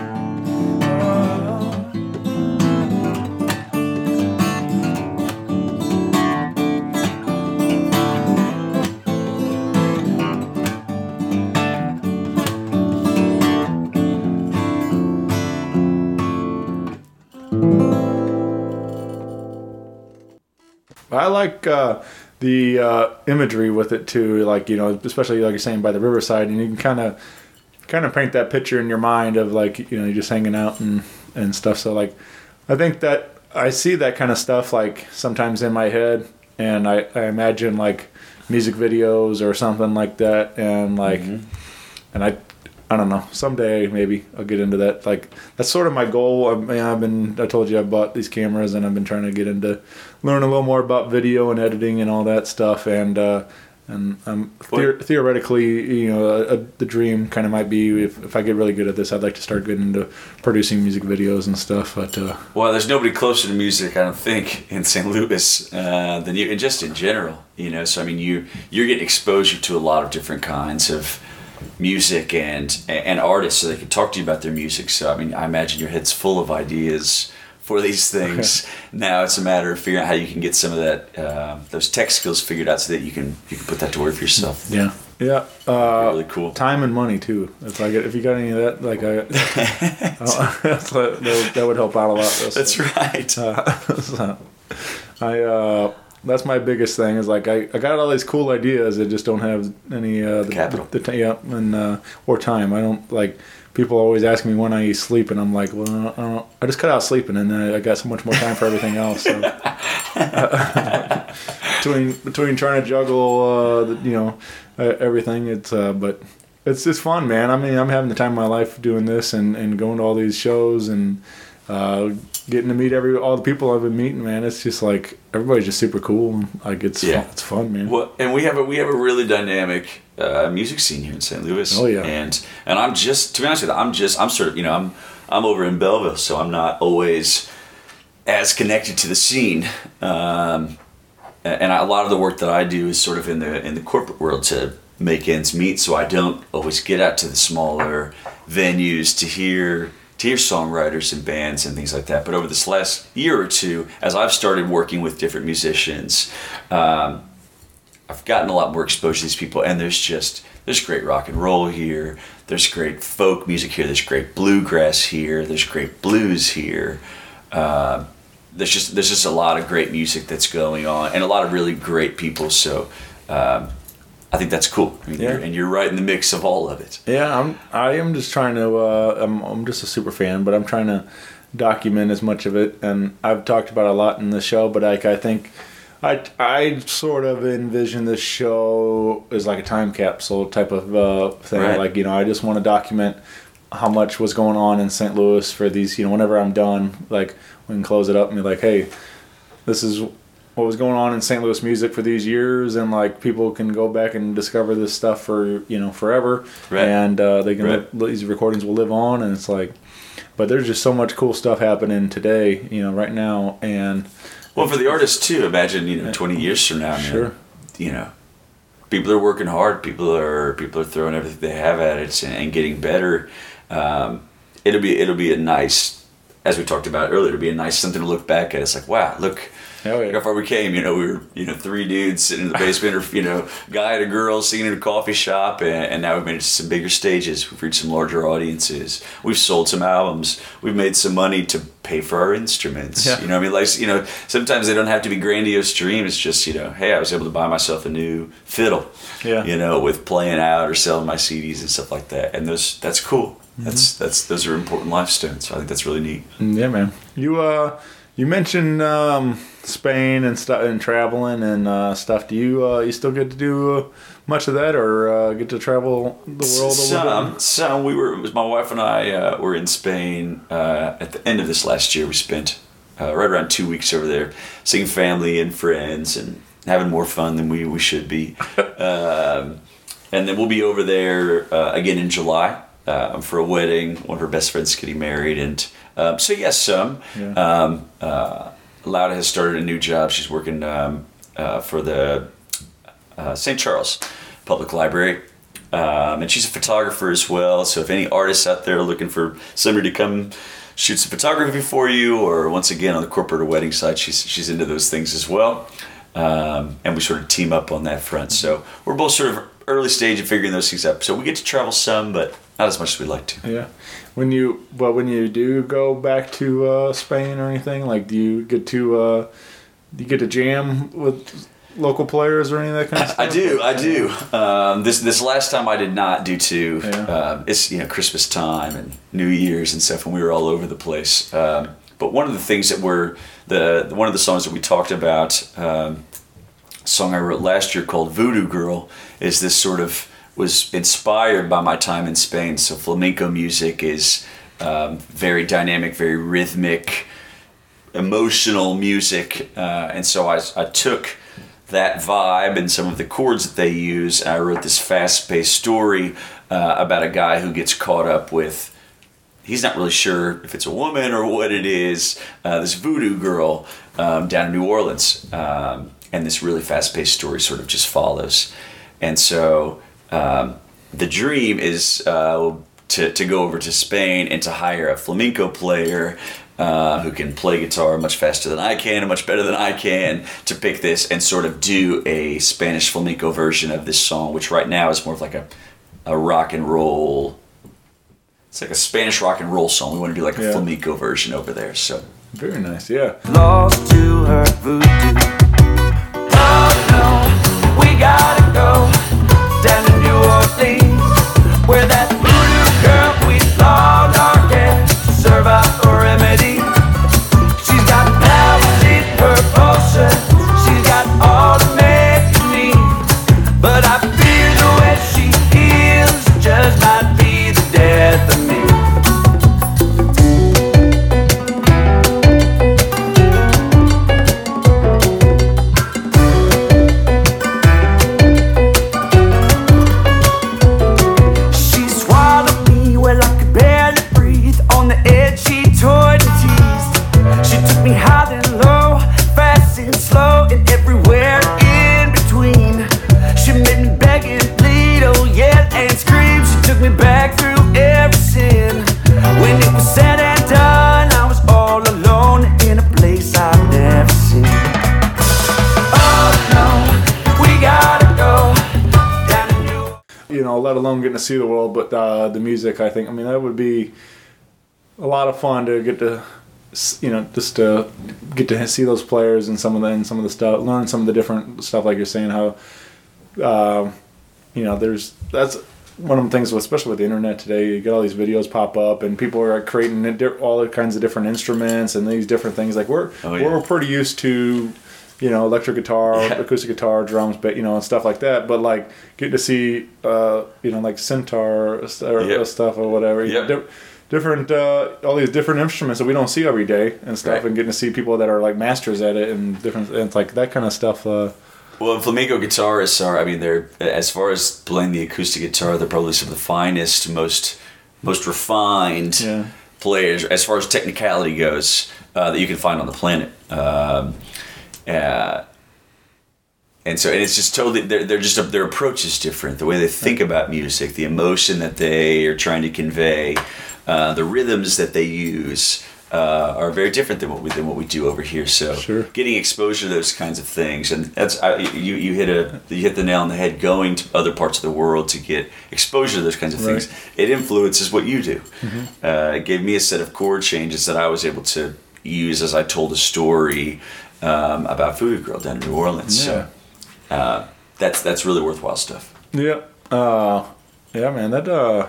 I like uh, the uh, imagery with it too, like, you know, especially like you're saying by the riverside, and you can kind of kind of paint that picture in your mind of, like, you know, you're just hanging out and, and stuff. So like, I think that I see that kind of stuff like sometimes in my head, and I, I imagine like music videos or something like that, and like, mm-hmm. and I. I don't know. Someday maybe I'll get into that. Like, that's sort of my goal. I mean, I've been. I told you I bought these cameras, and I've been trying to get into learn a little more about video and editing and all that stuff. And uh, and um, the- theoretically, you know, uh, the dream kind of might be if if I get really good at this, I'd like to start getting into producing music videos and stuff. But uh, well, there's nobody closer to music, I don't think, in Saint Louis uh, than you, and just in general, you know. So I mean, you you're getting exposure to a lot of different kinds of music and and artists, so they can talk to you about their music. So I mean, I imagine your head's full of ideas for these things. Now it's a matter of figuring out how you can get some of that uh, those tech skills figured out so that you can you can put that to work for yourself. Yeah, yeah, uh, really cool. Time and money too. If I get if you got any of that, like I, that, that would help out a lot. That's right. Uh, so I. Uh, That's my biggest thing. Is like I, I got all these cool ideas. I just don't have any uh, the capital. The, the, yeah, and uh, or time. I don't like. People always ask me when I sleep, and I'm like, well, I, don't, I just cut out sleeping, and then I got so much more time for everything else. So. uh, between between trying to juggle, uh, the, you know, uh, everything. It's uh, but it's just fun, man. I mean, I'm having the time of my life doing this and, and going to all these shows and. Uh, getting to meet every all the people I've been meeting, man. It's just like everybody's just super cool. Like it's yeah. fun, it's fun, man. Well, and we have a we have a really dynamic uh, music scene here in Saint Louis. Oh yeah. And and I'm just to be honest with you, I'm just I'm sort of you know I'm I'm over in Belleville, so I'm not always as connected to the scene. Um, and I, a lot of the work that I do is sort of in the in the corporate world to make ends meet, so I don't always get out to the smaller venues to hear to hear songwriters and bands and things like that. But over this last year or two, as I've started working with different musicians, um, I've gotten a lot more exposure to these people, and there's just there's great rock and roll here, there's great folk music here, there's great bluegrass here, there's great blues here. Uh, there's just there's just a lot of great music that's going on, and a lot of really great people. So um, I think that's cool. I mean, Yeah. you're, and you're right in the mix of all of it. Yeah, I'm. I am just trying to. Uh, I'm. I'm just a super fan, but I'm trying to document as much of it. And I've talked about it a lot in the show, but like I think, I I sort of envision this show as like a time capsule type of uh, thing. Right. Like you know, I just want to document how much was going on in Saint Louis for these. You know, whenever I'm done, like we can close it up and be like, hey, this is what was going on in Saint Louis music for these years, and like people can go back and discover this stuff for you know forever, Right. and uh, they can Right. live, these recordings will live on, and it's like, but there's just so much cool stuff happening today, you know, right now, and Well, for the artists too, imagine you know twenty years from now, man, Sure. you know, people are working hard, people are people are throwing everything they have at it and, and getting better. Um, it'll be it'll be a nice, as we talked about earlier, it'll be a nice something to look back at. It's like, wow, look. Hell yeah. Look how far we came. You know, we were you know three dudes sitting in the basement, or you know, guy and a girl singing in a coffee shop, and, and now we've made it to some bigger stages. We've reached some larger audiences. We've sold some albums. We've made some money to pay for our instruments. Yeah. You know, what I mean, like you know, sometimes they don't have to be grandiose dreams. It's just you know, hey, I was able to buy myself a new fiddle. Yeah. You know, with playing out or selling my C Ds and stuff like that, and those that's cool. That's that's those are important life stones. So I think that's really neat. yeah, man. You uh, you mentioned um, Spain and stuff and traveling and uh, stuff. Do you uh, you still get to do uh, much of that, or uh, get to travel the world a little Some, bit? some. We were. It was my wife and I uh, were in Spain uh, at the end of this last year. We spent uh, right around two weeks over there, seeing family and friends and having more fun than we we should be. um, and then we'll be over there uh, again in July uh, for a wedding. One of her best friends is getting married, and um, so yes, some. Yeah. Um, uh, Lauda has started a new job. She's working um, uh, for the uh, Saint Charles Public Library. Um, and she's a photographer as well. So if any artists out there are looking for somebody to come shoot some photography for you, or once again on the corporate or wedding side, she's she's into those things as well. Um, and we sort of team up on that front. So we're both sort of early stage of figuring those things out. So we get to travel some, but not as much as we'd like to. Yeah. When you well, when you do go back to uh, Spain or anything, like, do you get to uh, do you get to jam with local players or any of that kind of stuff? I do, I do. Um, this this last time I did not, due to Yeah. um, it's you know Christmas time and New Year's and stuff, and we were all over the place. Um, but one of the things that were the one of the songs that we talked about, um, a song I wrote last year called "Voodoo Girl," is this sort of was inspired by my time in Spain. So flamenco music is um, very dynamic, very rhythmic, emotional music, uh, and so I I took that vibe and some of the chords that they use. I wrote this fast-paced story uh, about a guy who gets caught up with, he's not really sure if it's a woman or what it is, uh, this voodoo girl um, down in New Orleans. Um, and this really fast-paced story sort of just follows. And so um, the dream is uh, to, to go over to Spain and to hire a flamenco player Uh, who can play guitar much faster than I can and much better than I can, to pick this and sort of do a Spanish flamenco version of this song, which right now is more of like a, a rock and roll. It's like a Spanish rock and roll song. We want to do like a Yeah. flamenco version over there. So Very nice, yeah. Lost to her voodoo. Oh no, we gotta go down to New Orleans, where that voodoo girl we logged our care to serve up a remedy. She's got power in her potion. She's got all the make you need. But I fear the way she heals just might be the death of me. let alone getting to see the world, but uh, the music, I think, I mean, that would be a lot of fun to get to, you know, just to get to see those players and some of the, and some of the stuff, learn some of the different stuff, like you're saying, how, uh, you know, there's, that's one of the things, especially with the internet today, you get all these videos pop up and people are creating all kinds of different instruments and these different things. Like we're, oh, yeah. we're pretty used to, you know, electric guitar, yeah. acoustic guitar, drums, but you know, and stuff like that. But like, get to see, uh, you know, like Centaur or yep. stuff or whatever. You yep. know, di- different, uh, all these different instruments that we don't see every day and stuff, right. and getting to see people that are like masters at it and different, and it's like that kind of stuff. Uh, well, flamenco guitarists are, I mean, they're, as far as playing the acoustic guitar, they're probably some of the finest, most, most refined yeah. players as far as technicality goes uh, that you can find on the planet. Um, Uh, and so, and it's just totally, they're, they're just, a, their approach is different. The way they think about music, the emotion that they are trying to convey, uh, the rhythms that they use, uh, are very different than what we, than what we do over here. So sure. getting exposure to those kinds of things, and that's, I, you, you hit a, you hit the nail on the head, going to other parts of the world to get exposure to those kinds of right. things. It influences what you do. Mm-hmm. Uh, it gave me a set of chord changes that I was able to use as I told a story Um, about Voodoo Girl down in New Orleans. Yeah. So uh, that's that's really worthwhile stuff. Yeah. Uh, yeah, man. That uh,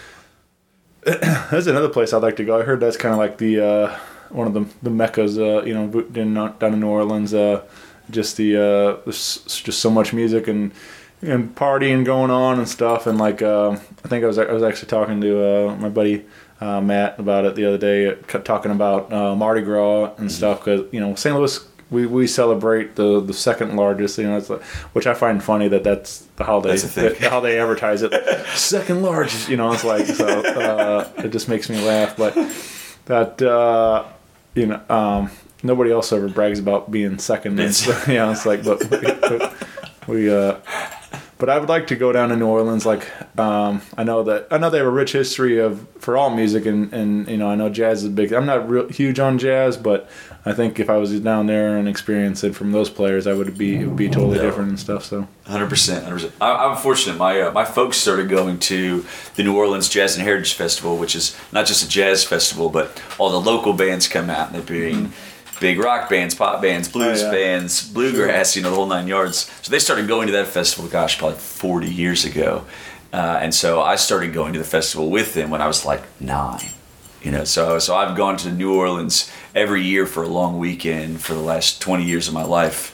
that's another place I'd like to go. I heard that's kind of like the uh, one of the the meccas. Uh, you know, in, down in New Orleans. Uh, just the uh, there's just so much music and and partying going on and stuff. And like uh, I think I was I was actually talking to uh, my buddy. Uh, Matt about it the other day, talking about uh, Mardi Gras and mm-hmm. stuff, because you know Saint Louis, we, we celebrate the, the second largest, you know, it's like, which I find funny that that's the how they the, how they advertise it, second largest, you know, it's like so uh, it just makes me laugh, but that uh, you know um, nobody else ever brags about being second, and so, you know, it's like but we, we uh, but I would like to go down to New Orleans. Like, um, I know that I know they have a rich history of for all music, and, and you know I know jazz is big. I'm not real huge on jazz, but I think if I was down there and experienced it from those players, I would be it would be totally no. different and stuff. So, hundred percent, hundred percent. I'm fortunate. My uh, my folks started going to the New Orleans Jazz and Heritage Festival, which is not just a jazz festival, but all the local bands come out and they bring. Mm-hmm. Big rock bands, pop bands, blues oh, yeah. bands, bluegrass, you know, the whole nine yards. So they started going to that festival, gosh, probably forty years ago. Uh, and so I started going to the festival with them when I was like nine. You know, so so I've gone to New Orleans every year for a long weekend for the last twenty years of my life.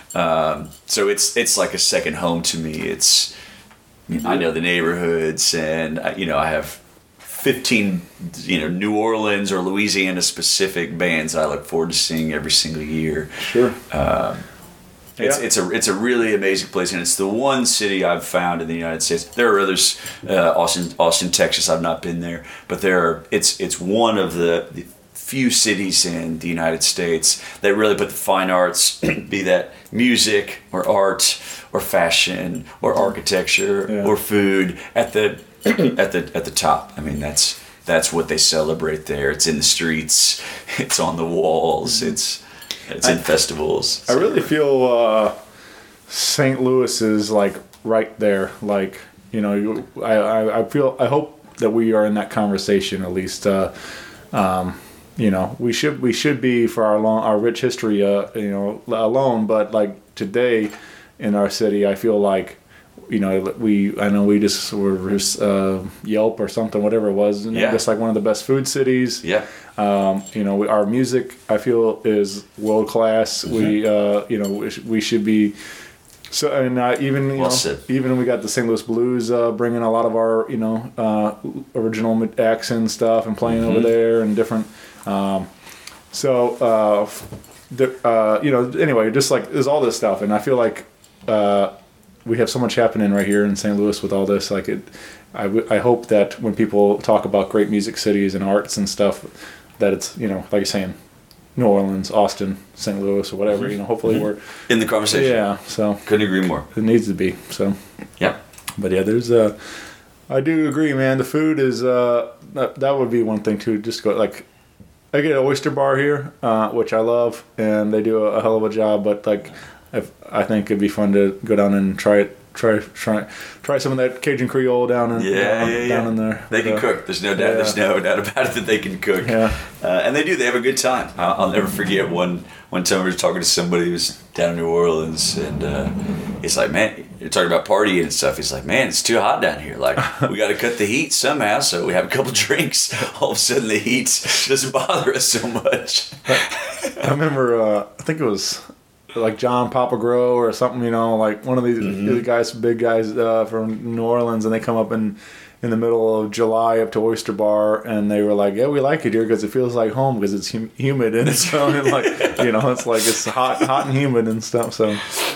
Um, so it's it's like a second home to me. It's I know the neighborhoods, and you know I have fifteen, you know, New Orleans or Louisiana specific bands I look forward to seeing every single year. Sure. Um, it's yeah. it's a it's a really amazing place, and it's the one city I've found in the United States. There are others, uh, Austin, Austin, Texas. I've not been there, but there are. It's it's one of the, the few cities in the United States that really put the fine arts, be that music or art or fashion or architecture yeah. or food, at the at the at the top. I mean, that's that's what they celebrate there. It's in the streets, it's on the walls, it's it's in I, festivals. I really feel uh, Saint Louis is like right there. Like, you know, I, I, I feel I hope that we are in that conversation at least. Uh, um, you know, we should we should be for our long our rich history, uh, you know, alone. But like today in our city, I feel like. You know, we I know we just were just, uh, Yelp or something, whatever it was. You know, yeah. Just like one of the best food cities. Yeah. Um, you know, we, our music I feel is world class. Mm-hmm. We uh, you know we, sh- we should be. So and uh, even you well know said. even we got the Saint Louis Blues uh, bringing a lot of our you know uh, original acts and stuff and playing mm-hmm. over there and different. Um, so uh, the, uh, you know anyway, just like there's all this stuff, and I feel like. Uh, We have so much happening right here in Saint Louis with all this. Like it, I, w- I hope that when people talk about great music cities and arts and stuff, that it's you know like you're saying, New Orleans, Austin, Saint Louis, or whatever. Mm-hmm. You know, hopefully mm-hmm. we're in the conversation. Yeah, so couldn't agree more. It needs to be so. Yeah, but yeah, there's uh I do agree, man. The food is uh that, that would be one thing too. Just go like. I get an oyster bar here, uh, which I love, and they do a, a hell of a job. But like. If, I think it'd be fun to go down and try it try try try some of that Cajun Creole down in Yeah, down, yeah, yeah. down in there. They can Uh, cook. There's no doubt. yeah. There's no doubt about it that they can cook. Yeah. Uh, and they do. They have a good time. I'll, I'll never forget one one time we were talking to somebody who was down in New Orleans, and uh, he's like, "Man, you're talking about partying and stuff." He's like, "Man, it's too hot down here. Like, we got to cut the heat somehow." So we have a couple drinks. All of a sudden, the heat doesn't bother us so much. I remember, uh, I think it was like John Papagrow or something, you know, like one of these, Mm-hmm. these guys, big guys uh, from New Orleans, and they come up in, in the middle of July up to Oyster Bar, and they were like, "Yeah, we like it here because it feels like home because it's hum- humid and it's and like, you know, it's like it's hot, hot and humid and stuff." So,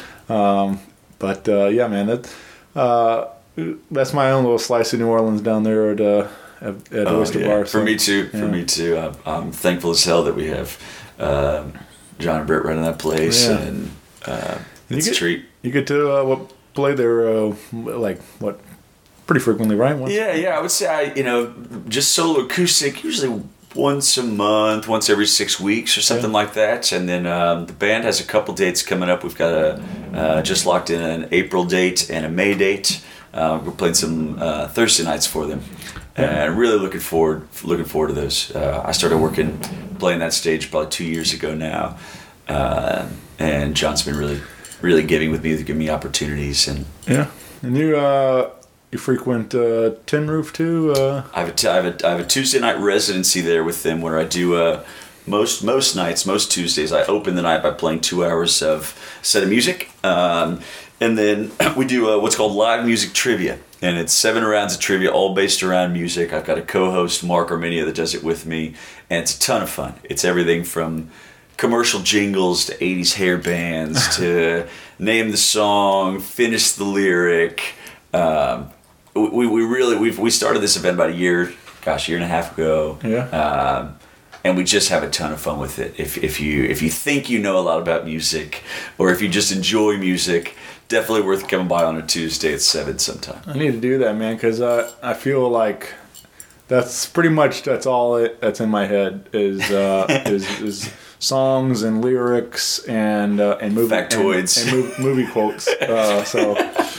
um, but uh, yeah, man, that uh, that's my own little slice of New Orleans down there at uh, at, at Oh, Oyster yeah. Bar. For so, me too. For yeah. me too. I'm, I'm thankful as hell that we have um, John and Britt running that place, Yeah. and uh, You it's a get- treat. You get to uh, what play there, uh, like what, pretty frequently, right? Once- Yeah, yeah. I would say I, you know, just solo acoustic, usually once a month, once every six weeks or something like that. And then um, the band has a couple dates coming up. We've got a uh, just locked in an April date and a May date. Uh, we're playing some uh, Thursday nights for them, and really looking forward looking forward to those. Uh, I started working playing that stage probably two years ago now, uh, and John's been really really giving with me, giving me opportunities, and Yeah. And you uh you frequent uh Tin Roof too? Uh I have a, t- I have a, I have a Tuesday night residency there with them where I do uh, most most nights, most Tuesdays, I open the night by playing two hours of set of music. Um, and then we do uh, what's called live music trivia. And it's seven rounds of trivia, all based around music. I've got a co-host, Mark Arminia, that does it with me. And it's a ton of fun. It's everything from commercial jingles to eighties hair bands to name the song, finish the lyric. Um, we, we really, we've, we started this event about a year, gosh, a year and a half ago. Yeah. Um, and we just have a ton of fun with it. If, if you if you think you know a lot about music, or if you just enjoy music, definitely worth coming by on a Tuesday at seven sometime. I need to do that, man, because I I feel like that's pretty much that's all it, that's in my head is uh, is is songs and lyrics and uh, and movie Factoids. and, and mov- movie quotes. Uh, so,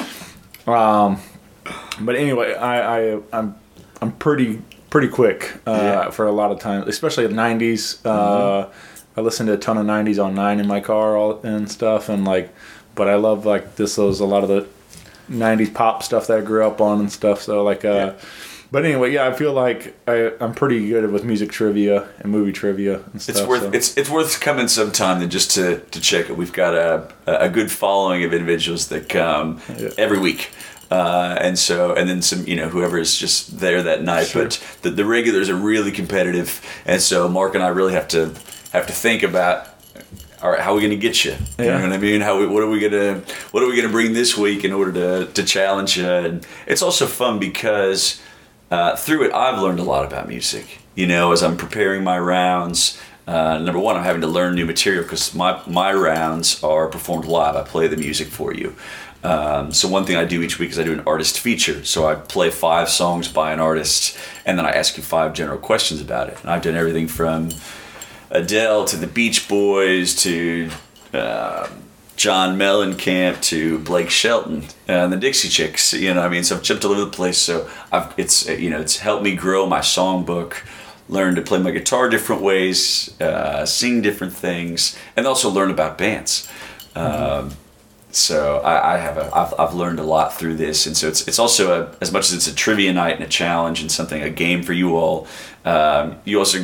um, but anyway, I, I I'm I'm pretty pretty quick uh, Yeah. for a lot of times, especially the nineties. Uh, I listen to a ton of nineties on nine in my car all and stuff, and like, but I love like this. Those a lot of the nineties pop stuff that I grew up on and stuff. So like, uh, Yeah. but anyway, yeah, I feel like I, I'm pretty good with music trivia and movie trivia and stuff. It's worth so. it's it's worth coming sometime to just to, to check it. We've got a a good following of individuals that come Yeah. every week. Uh, and so, and then some, you know, whoever is just there that night. Sure. But the, the regulars are really competitive, and so Mark and I really have to have to think about, all right, how are we going to get you? You Yeah. know what I mean? How we, what are we gonna what are we gonna bring this week in order to to challenge you? And it's also fun because uh, through it, I've learned a lot about music. You know, as I'm preparing my rounds. Uh, number one, I'm having to learn new material because my my rounds are performed live. I play the music for you. Um, so one thing I do each week is I do an artist feature. So I play five songs by an artist, and then I ask you five general questions about it. And I've done everything from Adele to the Beach Boys to uh, John Mellencamp to Blake Shelton and the Dixie Chicks. You know, what I mean, so I've jumped all over the place. So I've it's you know it's helped me grow my songbook, learn to play my guitar different ways, uh, sing different things, and also learn about bands. Um, So I, I have a, I've, I've learned a lot through this, and so it's it's also a, as much as it's a trivia night and a challenge and something a game for you all. Um, you also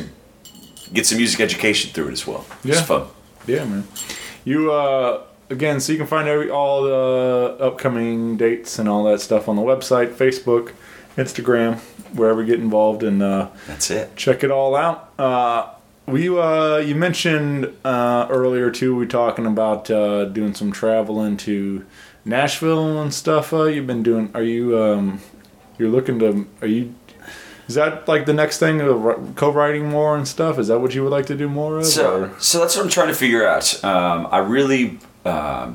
get some music education through it as well. Yeah. It's fun. Yeah, man. You uh again, so you can find every all the upcoming dates and all that stuff on the website, Facebook, Instagram, wherever you get involved, and uh, That's it. check it all out. Uh, we uh you mentioned uh earlier too. We were talking about uh doing some traveling to Nashville and stuff. Uh, you've been doing. Are you um you're looking to? Are you? Is that like the next thing, uh, co-writing more and stuff? Is that what you would like to do more of? So, or? so that's what I'm trying to figure out. Um, I really, um,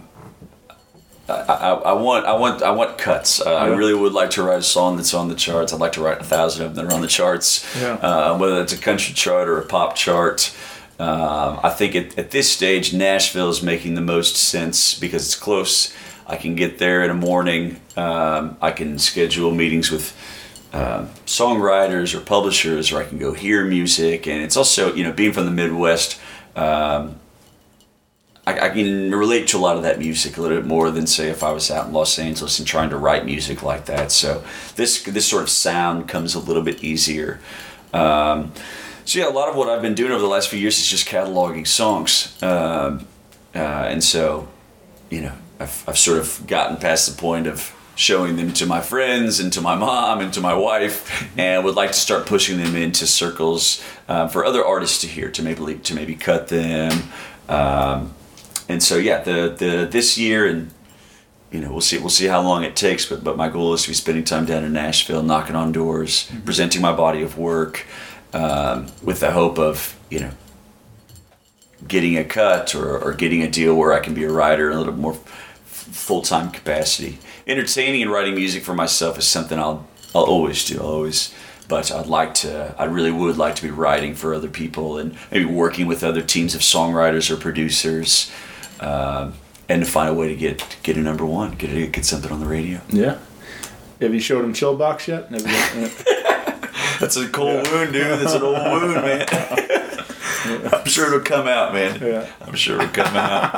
I, I, I want, I want, I want cuts. Uh, I Yeah. really would like to write a song that's on the charts. I'd like to write a thousand of them that are on the charts. Yeah. Uh, whether it's a country chart or a pop chart. Um, I think at, at this stage, Nashville is making the most sense because it's close. I can get there in the morning. Um, I can schedule meetings with uh, songwriters or publishers, or I can go hear music. And it's also, you know, being from the Midwest, um, I, I can relate to a lot of that music a little bit more than, say, if I was out in Los Angeles and trying to write music like that. So this this sort of sound comes a little bit easier. Um, so yeah, a lot of what I've been doing over the last few years is just cataloging songs. Um, uh, and so, you know, I've, I've sort of gotten past the point of showing them to my friends and to my mom and to my wife, and would like to start pushing them into circles uh, for other artists to hear, to maybe to maybe cut them. Um, and so yeah, the the this year, and you know, we'll see we'll see how long it takes, but but my goal is to be spending time down in Nashville, knocking on doors, mm-hmm. presenting my body of work, um, with the hope of, you know, getting a cut or, or getting a deal where I can be a writer in a little more f- full-time capacity. Entertaining and writing music for myself is something I'll I'll always do. I'll always, but I'd like to. I really would like to be writing for other people and maybe working with other teams of songwriters or producers, um, and to find a way to get get a number one, get a, get something on the radio. Yeah. Have you showed him Chillbox yet? Never That's a cold yeah. wound, dude. That's an old wound, man. I'm sure it'll come out, man. Yeah. I'm sure it'll come out.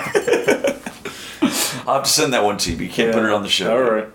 I'll have to send that one to you, but you can't yeah. put it on the show. All right.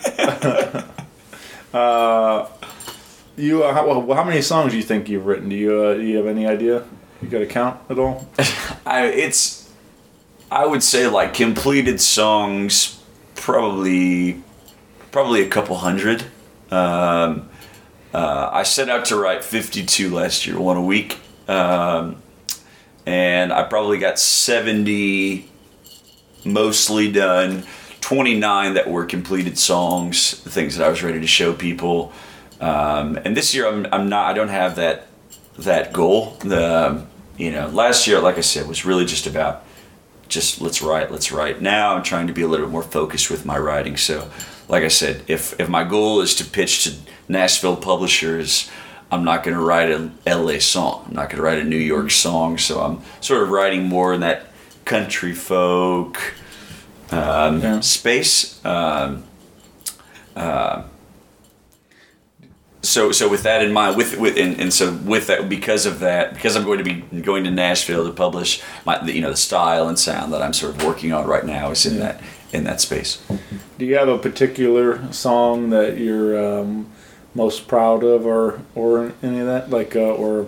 uh, you, uh, how, well, how many songs do you think you've written? Do you, uh, do you have any idea? You got a count at all? I, it's, I would say like completed songs, probably, probably a couple hundred. Um, uh, I set out to write fifty-two last year, one a week. Um, and I probably got seventy mostly done, twenty-nine that were completed songs, things that I was ready to show people. Um, and this year I'm I'm not I don't have that that goal. The you know, last year, like I said, was really just about just let's write, let's write. Now I'm trying to be a little bit more focused with my writing. So, like I said, if if my goal is to pitch to Nashville publishers, I'm not going to write an L A song. I'm not going to write a New York song. So I'm sort of writing more in that country folk um, yeah. space. Um, uh, so so with that in mind, with with and, and so with that, because of that, because I'm going to be going to Nashville to publish my, you know, the style and sound that I'm sort of working on right now is in yeah. that in that space. Do you have a particular song that you're um, most proud of, or or any of that, like uh, or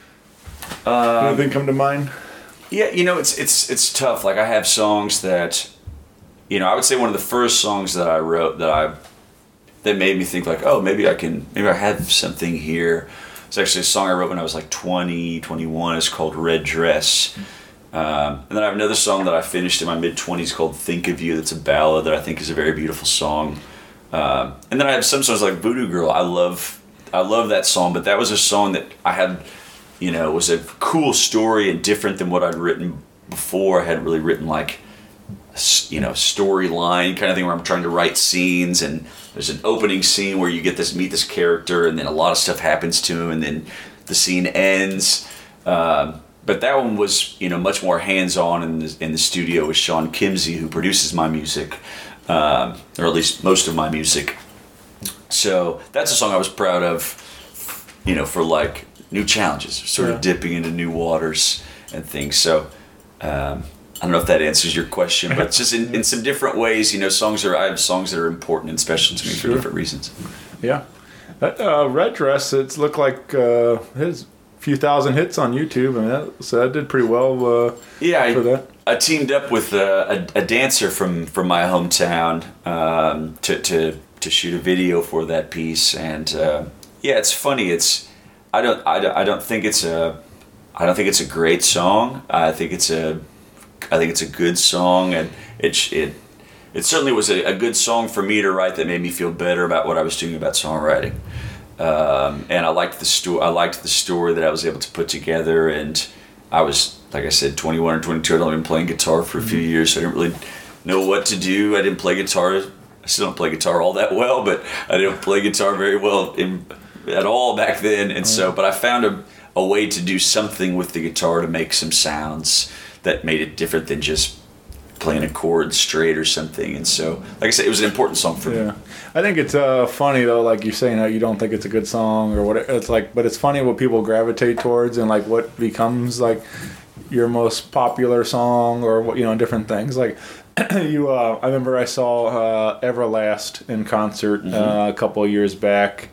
um, anything come to mind? Yeah, you know, it's it's it's tough. Like I have songs that, you know, I would say one of the first songs that I wrote that I that made me think like, oh, maybe I can, maybe I have something here. It's actually a song I wrote when I was like twenty, twenty-one. It's called Red Dress. Um, and then I have another song that I finished in my mid-twenties called Think of You. That's a ballad that I think is a very beautiful song. Um, and then I have some songs like Voodoo Girl. I love, I love that song, but that was a song that I had, you know, it was a cool story and different than what I'd written before. I hadn't really written like, you know, storyline kind of thing where I'm trying to write scenes, and there's an opening scene where you get this, meet this character, and then a lot of stuff happens to him, and then the scene ends. Um, but that one was, you know, much more hands-on in the, in the studio with Sean Kimsey, who produces my music, um, or at least most of my music. So that's a song I was proud of, you know, for like new challenges, sort yeah. of dipping into new waters and things. So um, I don't know if that answers your question, but just in, in some different ways, you know, songs are, I have songs that are important and special to me sure. for different reasons. Yeah. That uh, Red Dress, it's looked like uh, his few thousand hits on YouTube. I mean, that, so that did pretty well uh, yeah, for that. I, I teamed up with a, a, a dancer from, from my hometown um, to, to to shoot a video for that piece, and uh, yeah, it's funny. It's I don't I, don't- I don't think it's a I don't think it's a great song. I think it's a I think it's a good song, and it it it certainly was a, a good song for me to write that made me feel better about what I was doing about songwriting. Um, and I liked the sto- I liked the story that I was able to put together, and I was, like I said, twenty-one or twenty-two. I'd only been playing guitar for a few years, so I didn't really know what to do. I didn't play guitar. I still don't play guitar all that well, but I didn't play guitar very well in, at all back then. And so, but I found a, a way to do something with the guitar to make some sounds that made it different than just playing a chord straight or something. And so, like I said, it was an important song for me. Yeah, I think it's uh, funny though. Like you're saying that you don't think it's a good song or whatever. It's like, but it's funny what people gravitate towards and like what becomes like your most popular song or what you know different things. Like you, uh, I remember I saw uh, Everlast in concert Mm-hmm. uh, a couple of years back,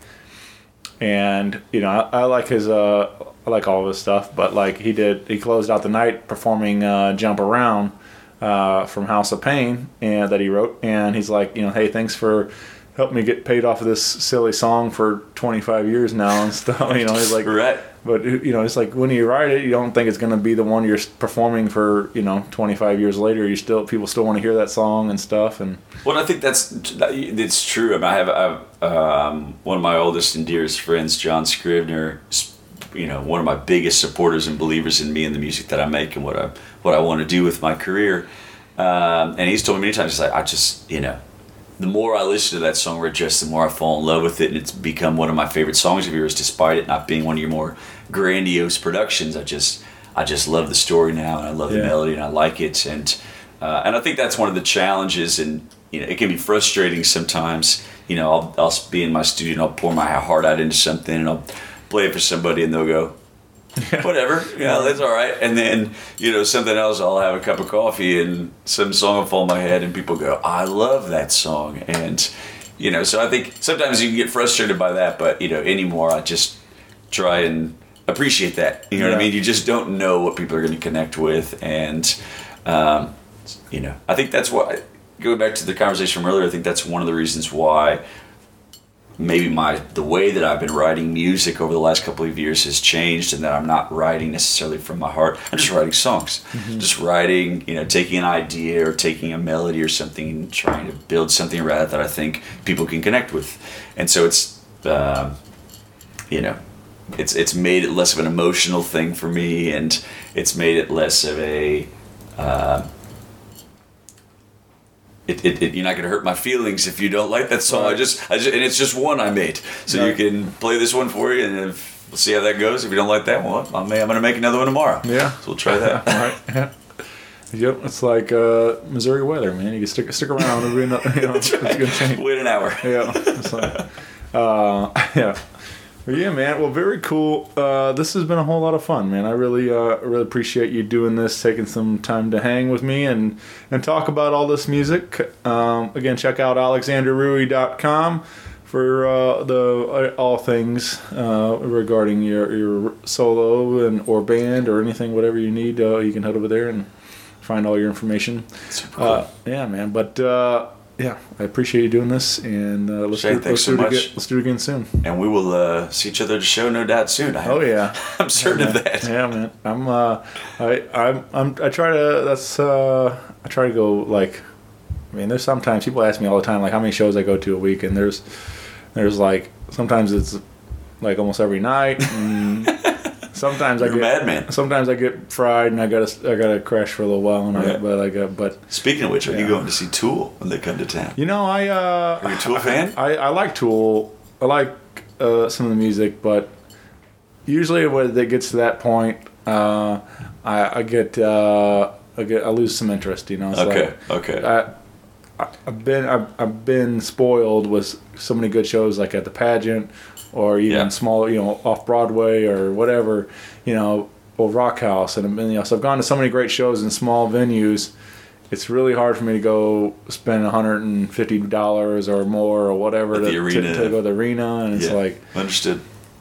and you know I, I like his. Uh, I like all of his stuff, but like he did, he closed out the night performing uh, "Jump Around" uh, from House of Pain, and that he wrote. And he's like, you know, hey, thanks for helping me get paid off of this silly song for twenty-five years now and stuff. You know, he's like, Right. But you know, it's like when you write it, you don't think it's going to be the one you're performing for. You know, twenty-five years later, you still people still want to hear that song and stuff. And Well, I think that's it's true. I, mean, I have, I have um, one of my oldest and dearest friends, John Scribner. You know, one of my biggest supporters and believers in me and the music that I make and what I what I want to do with my career. Um, and he's told me many times, he's like, I just, you know, the more I listen to that song, Red Dress, the more I fall in love with it, and it's become one of my favorite songs of yours, despite it not being one of your more grandiose productions. I just, I just love the story now, and I love Yeah. the melody, and I like it, and uh, and I think that's one of the challenges, and you know, it can be frustrating sometimes. You know, I'll I'll be in my studio and I'll pour my heart out into something, and I'll play it for somebody, and they'll go, whatever, yeah, that's all right. And then, you know, something else, I'll have a cup of coffee and some song will fall in my head and people go, I love that song. And, you know, so I think sometimes you can get frustrated by that, but, you know, anymore, I just try and appreciate that. You know Yeah. what I mean? You just don't know what people are going to connect with. And, um, you know, I think that's why, going back to the conversation from earlier, I think that's one of the reasons why maybe my the way that I've been writing music over the last couple of years has changed, and that I'm not writing necessarily from my heart. I'm just writing songs. Mm-hmm. Just writing, you know, taking an idea or taking a melody or something and trying to build something around it that I think people can connect with. And so it's, um, you know, it's it's made it less of an emotional thing for me, and it's made it less of a... Uh, It, it, it, you're not going to hurt my feelings if you don't like that song. I just, I just, and it's just one I made, so Right. you can play this one for you, and if, we'll see how that goes. If you don't like that one, I may, I'm going to make another one tomorrow. Yeah. so we'll try that. All right. Yeah. Yep. It's like uh, Missouri weather, man. You can stick stick around. It'll be enough, you know, it's gonna change. Wait an hour. Yeah. It's like, uh, yeah. Well, yeah, man. Well, very cool. Uh, this has been a whole lot of fun, man. I really, uh, really appreciate you doing this, taking some time to hang with me and and talk about all this music. Um, again, check out alexander rui dot com for uh, the uh, all things uh, regarding your your solo and or band or anything, whatever you need. Uh, you can head over there and find all your information. Super cool. Uh, yeah, man. But. Uh, Yeah, I appreciate you doing this, and uh, let's, Shane, do, let's, thanks so do it much. again, let's do it again soon. And we will uh, see each other at the show, no doubt, soon. I Oh yeah, I'm certain yeah, of that. Yeah, man. I'm. Uh, I. I'm. I'm. I try to. That's. Uh, I try to go like. I mean, there's sometimes people ask me all the time like how many shows I go to a week, and there's, there's like sometimes it's like almost every night. And sometimes I You're a get. madman. Sometimes I get fried, and I gotta. I gotta crash for a little while, and I. Right. But I got. But Speaking of which, are you Yeah. going to see Tool when they come to town? you know, I. Uh, Are you a Tool fan? I, I like Tool. I like uh, some of the music, but usually when it gets to that point, uh, I, I get uh, I get I lose some interest. You know. It's Okay, like, okay. I, I, I've been I've, I've been spoiled with so many good shows like at the Pageant, or even Yeah. small, you know, off Broadway or whatever, you know, or Rock House, and you know, so I've gone to so many great shows in small venues. It's really hard for me to go spend one hundred fifty dollars or more or whatever At the to, arena. to, to go to the arena, and it's Yeah, like, understood.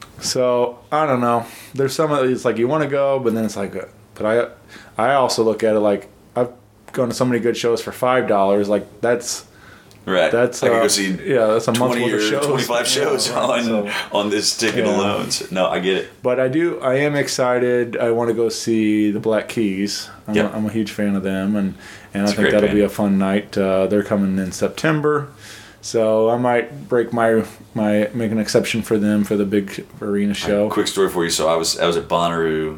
so I don't know. There's some of it's like you want to go, but then it's like, uh, but I, I also look at it like I've gone to so many good shows for five dollars. Like that's Right. that's I could uh, go see yeah, that's a month twenty worth or of shows. twenty-five shows Yeah, right. on So- on this ticket Yeah. alone. So, no, I get it. But I do. I am excited. I want to go see the Black Keys. I'm, Yep. a, I'm a huge fan of them, and and It's I a think great that'll band. be a fun night. Uh, they're coming in September, so I might break my my make an exception for them for the big arena show. Quick story for you. So I was I was at Bonnaroo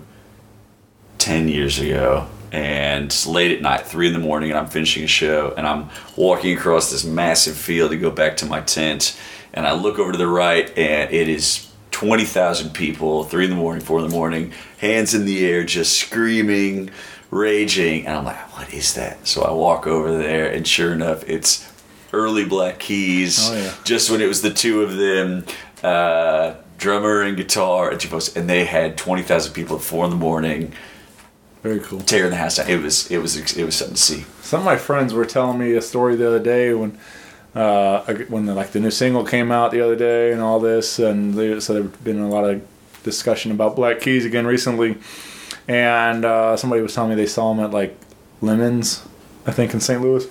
ten years ago, and it's late at night, three in the morning, and I'm finishing a show, and I'm walking across this massive field to go back to my tent, and I look over to the right, and it is twenty thousand people, three in the morning, four in the morning, hands in the air, just screaming, raging, and I'm like, what is that? So I walk over there, and sure enough, it's early Black Keys. Oh, yeah. Just when it was the two of them, uh, drummer and guitar, and, and they had twenty thousand people at four in the morning. Very cool. Tearing the house down. It was it was it was something to see. Some of my friends were telling me a story the other day when, uh, when the, like the new single came out the other day and all this, and they, so there's been a lot of discussion about Black Keys again recently, and uh, somebody was telling me they saw them at like Lemons, I think in Saint Louis,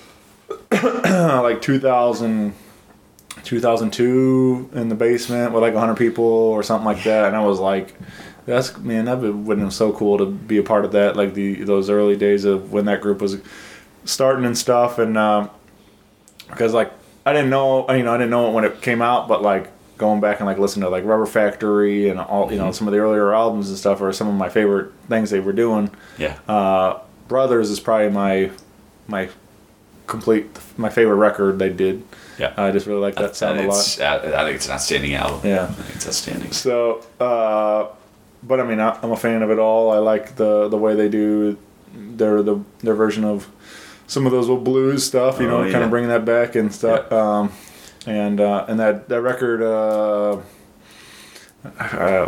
like two thousand, two thousand two in the basement with like one hundred people or something like that, and I was like, that's, man, that would have been so cool to be a part of that, like the those early days of when that group was starting and stuff, and um, because like I didn't know, you know, I didn't know it when it came out, but like going back and like listening to like Rubber Factory and all, you know, some of the earlier albums and stuff are some of my favorite things they were doing. Yeah. Uh, Brothers is probably my my complete my favorite record they did. Yeah. I just really like that sound a lot. It's, I think it's an outstanding album. Yeah. I think it's outstanding. So, uh, but I mean, I, I'm a fan of it all. I like the the way they do their the their version of some of those old blues stuff. You Oh, know, yeah. kind of bringing that back and stuff. Yeah. Um, and uh, and that that record, uh, uh,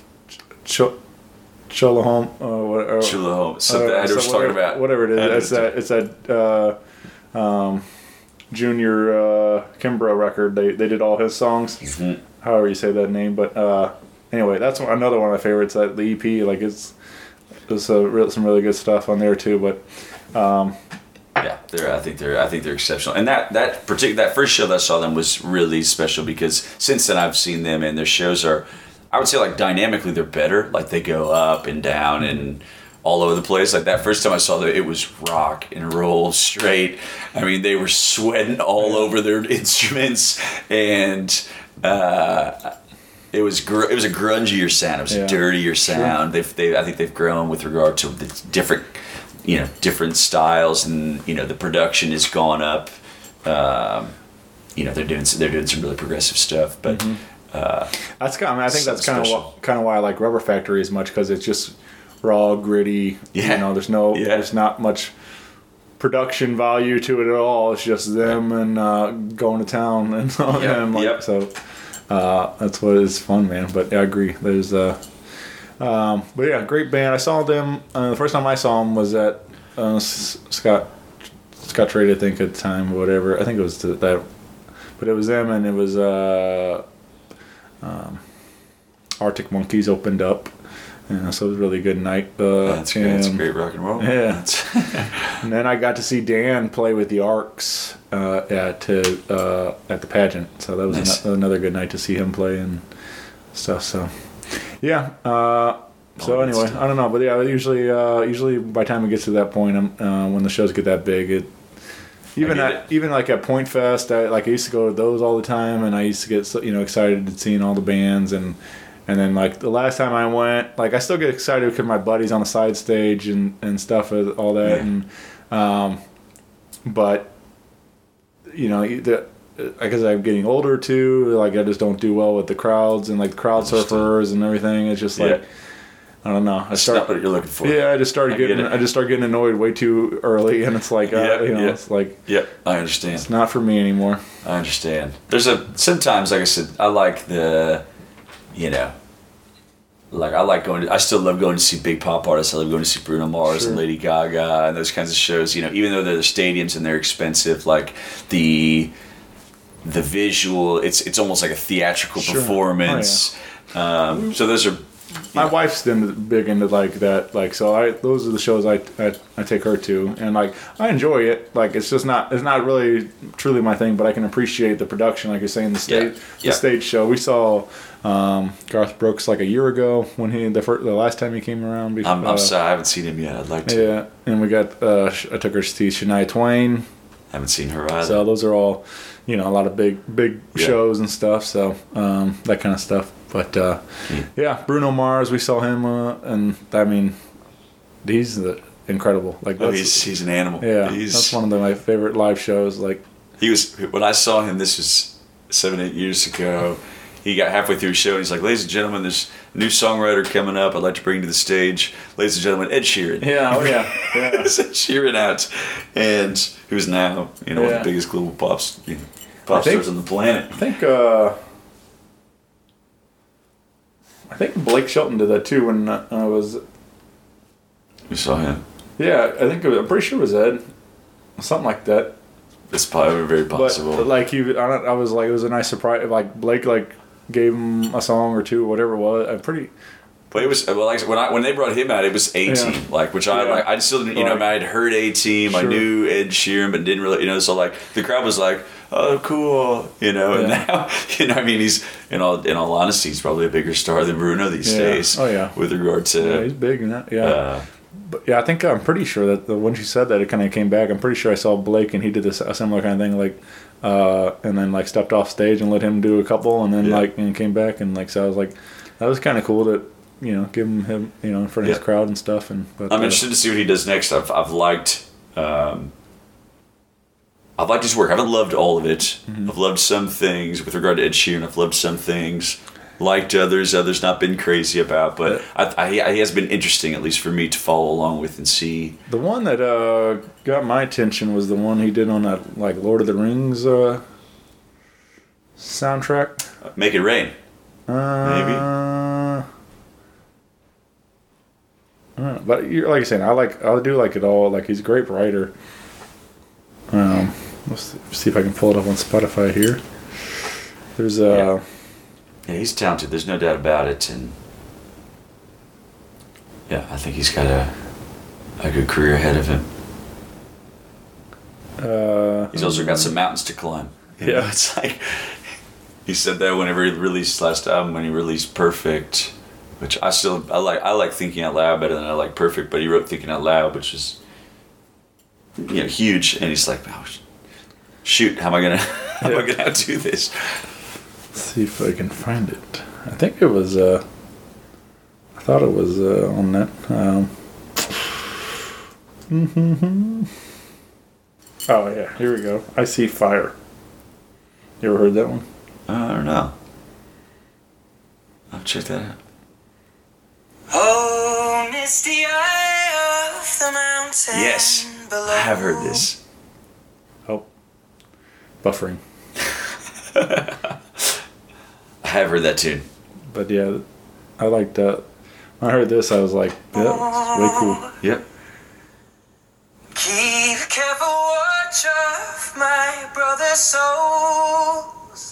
Ch- Cholahome, uh, what- or, Chula Home. So uh, that I so was whatever, talking about. whatever it I is. It's that it's that uh, um, Junior uh, Kimbrough record. They they did all his songs. Mhm. However you say that name, but uh, anyway, that's one, another one of my favorites. That the E P, like it's there's a real, some really good stuff on there too. But um, Yeah, they're. I think they're. I think they're exceptional. And that that particular that first show that I saw them was really special because since then I've seen them and their shows are, I would say like dynamically they're better. Like they go up and down and all over the place. Like that first time I saw them, it was rock and roll straight. I mean, they were sweating all over their instruments and. Uh, It was gr- it was a grungier sound. It was Yeah. a dirtier sound. They've they I think they've grown with regard to the different, you know, different styles, and you know the production has gone up. Um, you know they're doing they're doing some really progressive stuff, but uh, that's kind. Of, I think that's kind Special. of kind of why I like Rubber Factory as much because it's just raw, gritty. Yeah. You know, there's no, Yeah. there's not much production value to it at all. It's just them and uh, going to town and, Yep, and like yep. so. Uh, that's what is fun, man. But yeah, I agree. There's uh, um, but yeah, great band. I saw them. Uh, the first time I saw them was at uh, S- Scott Scott Trade, I think at the time, or whatever. I think it was the, that, but it was them, and it was uh, um, Arctic Monkeys opened up. Yeah, so it was a really good night. Uh, that's great. That's and- great rock and roll. Yeah. That's- and then I got to see Dan play with the Arcs uh, at uh, at the pageant. So that was Nice. ano- another good night to see him play and stuff. So yeah. Uh, so Oh, good anyway, stuff. I don't know, but yeah, usually uh, usually by the time it gets to that point, I'm, uh, when the shows get that big, it even get at even like at Point Fest, I, like I used to go to those all the time, and I used to get so- you know excited at seeing all the bands and. And then, like, the last time I went, like, I still get excited because my buddy's on the side stage and, and stuff, and all that. Yeah. And, um, but, you know, the, because I'm getting older, too, like, I just don't do well with the crowds and, like, crowd surfers and everything. It's just, like, Yeah. I don't know. I That's start, not what you're looking for. yeah, I just started I get getting, it. I just started getting annoyed way too early. And it's like, uh, Yeah, you know, yeah. it's like, Yep, I understand. it's not for me anymore. I understand. There's a sometimes, like I said, I like the, you know, like I like going. To, I still love going to see big pop artists. I love going to see Bruno Mars Sure. and Lady Gaga and those kinds of shows. You know, even though they're the stadiums and they're expensive, like the the visual, it's it's almost like a theatrical Sure. performance. um, so those are. My Yeah. wife's into, big into like that, like so. I those are the shows I, I I take her to, and like I enjoy it. Like it's just not it's not really truly my thing, but I can appreciate the production. Like you're saying, the stage Yeah. the Yeah. stage show. We saw um, Garth Brooks like a year ago when he the first, the last time he came around. Before, I'm, I'm sorry, I haven't seen him yet. I'd like to. Yeah, and we got uh, sh- I took her to see Shania Twain. Haven't seen her either. So those are all, you know, a lot of big big Yeah. shows and stuff. So um, that kind of stuff. But uh, Yeah. yeah, Bruno Mars, we saw him, uh, and I mean, he's uh, incredible. Like oh, that's, he's he's an animal. yeah, he's, that's one of the, my favorite live shows. Like He was when I saw him. This was seven, eight years ago. he got halfway through his show and he's like, ladies and gentlemen, there's a new songwriter coming up I'd like to bring to the stage. Ladies and gentlemen, Ed Sheeran. Yeah, oh yeah. yeah. It's Ed Sheeran out. And who's now, you know, Yeah. one of the biggest global pop, you know, pop I think- stars on the planet. I think uh, I think Blake Shelton did that too when uh, I was. We saw him. Yeah, I think it was, I'm pretty sure it was Ed, something like that. It's probably very possible. But like he, I, don't, I was like, it was a nice surprise. Like Blake, like gave him a song or two, whatever it was. I'm pretty. But it was well, like when I when they brought him out, it was A Team, Yeah. like which I Yeah. like. I still didn't, you know, Like- I had heard A Team, I Sure. knew Ed Sheeran, but didn't really, you know. So like the crowd was like, "Oh, cool," you know. And Yeah. now, you know, I mean, he's in all in all honesty, he's probably a bigger star than Bruno these Yeah. days. Oh, yeah. with regard Yeah, to he's big in that. Yeah. uh, But yeah, I think I'm pretty sure that the, when she said that, it kind of came back. I'm pretty sure I saw Blake and he did this a similar kind of thing, like, uh, and then like stepped off stage and let him do a couple, and then Yeah. like and came back and like so I was like, that was kind of cool to you know give him him you know in front of his Yeah. crowd and stuff. And but, I'm uh, interested to see what he does next. I've I've liked. Um, I've liked his work. I haven't loved all of it. Mm-hmm. I've loved some things with regard to Ed Sheeran. I've loved some things. Liked others. Others not been crazy about. But I, I, I, he has been interesting, at least for me, to follow along with and see. The one that uh, got my attention was the one he did on that like Lord of the Rings uh, soundtrack. Make It Rain. Uh, Maybe. I don't know, but you're, like I said, I like I do like it all. Like he's a great writer. Um, let's see if I can pull it up on Spotify here. There's a uh, Yeah, he's talented. There's no doubt about it. And yeah, I think he's got a a good career ahead of him. uh, He's also got some mountains to climb. You know, Yeah. it's like he said that whenever he released his last album, when he released Perfect, which I still I like. I like Thinking Out Loud better than I like Perfect, but he wrote Thinking Out Loud, which is you know huge. And he's like, oh, shoot, how am I gonna how am I gonna do this? let's see if I can find it. I think it was. Uh, I thought it was uh, on that. Um, oh yeah, here we go. I See Fire. You ever heard that one? I don't know. I'll check that out. Oh, misty eye of the mountain. Yes, below. I have heard this. Oh, buffering. I have heard that tune. But yeah, I liked that. When I heard this, I was like, yeah, it's way cool. Yep. Keep careful watch of my brother's souls.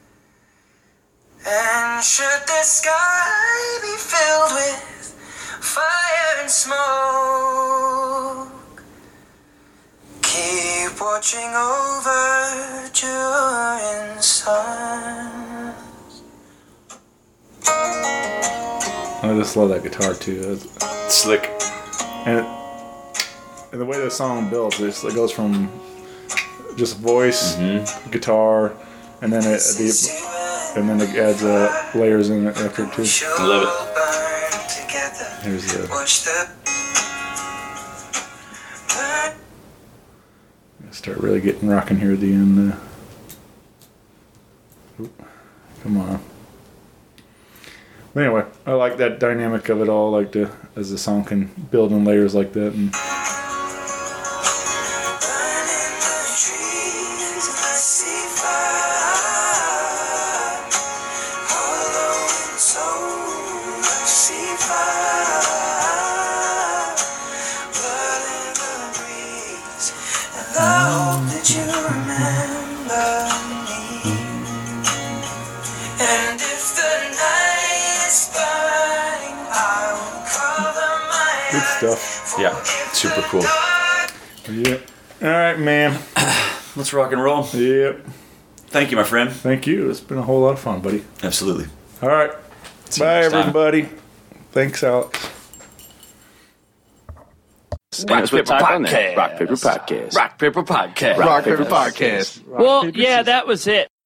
And should the sky be filled with fire and smoke, keep watching over during sun. I just love that guitar too. It's- Slick. And, and the way the song builds, it's, it goes from just voice, guitar, and then it, the, and then it adds uh, layers in it after it too. I love it. Here's the. Watch the Start really getting rocking here at the end. Uh, oop, come on. But anyway, I like that dynamic of it all, like the as the song can build in layers like that. And And if the night is burning, I will cover my good eyes. stuff. Yeah, super cool. Yep. All right, man. Let's rock and roll. Yep. Thank you, my friend. Thank you. It's been a whole lot of fun, buddy. Absolutely. All right. See you Bye, next time. everybody. Thanks, Alex. Rock Paper Podcast. Rock Paper Podcast. Rock Paper Podcast. Rock Paper Podcast. Well, yeah, that was it.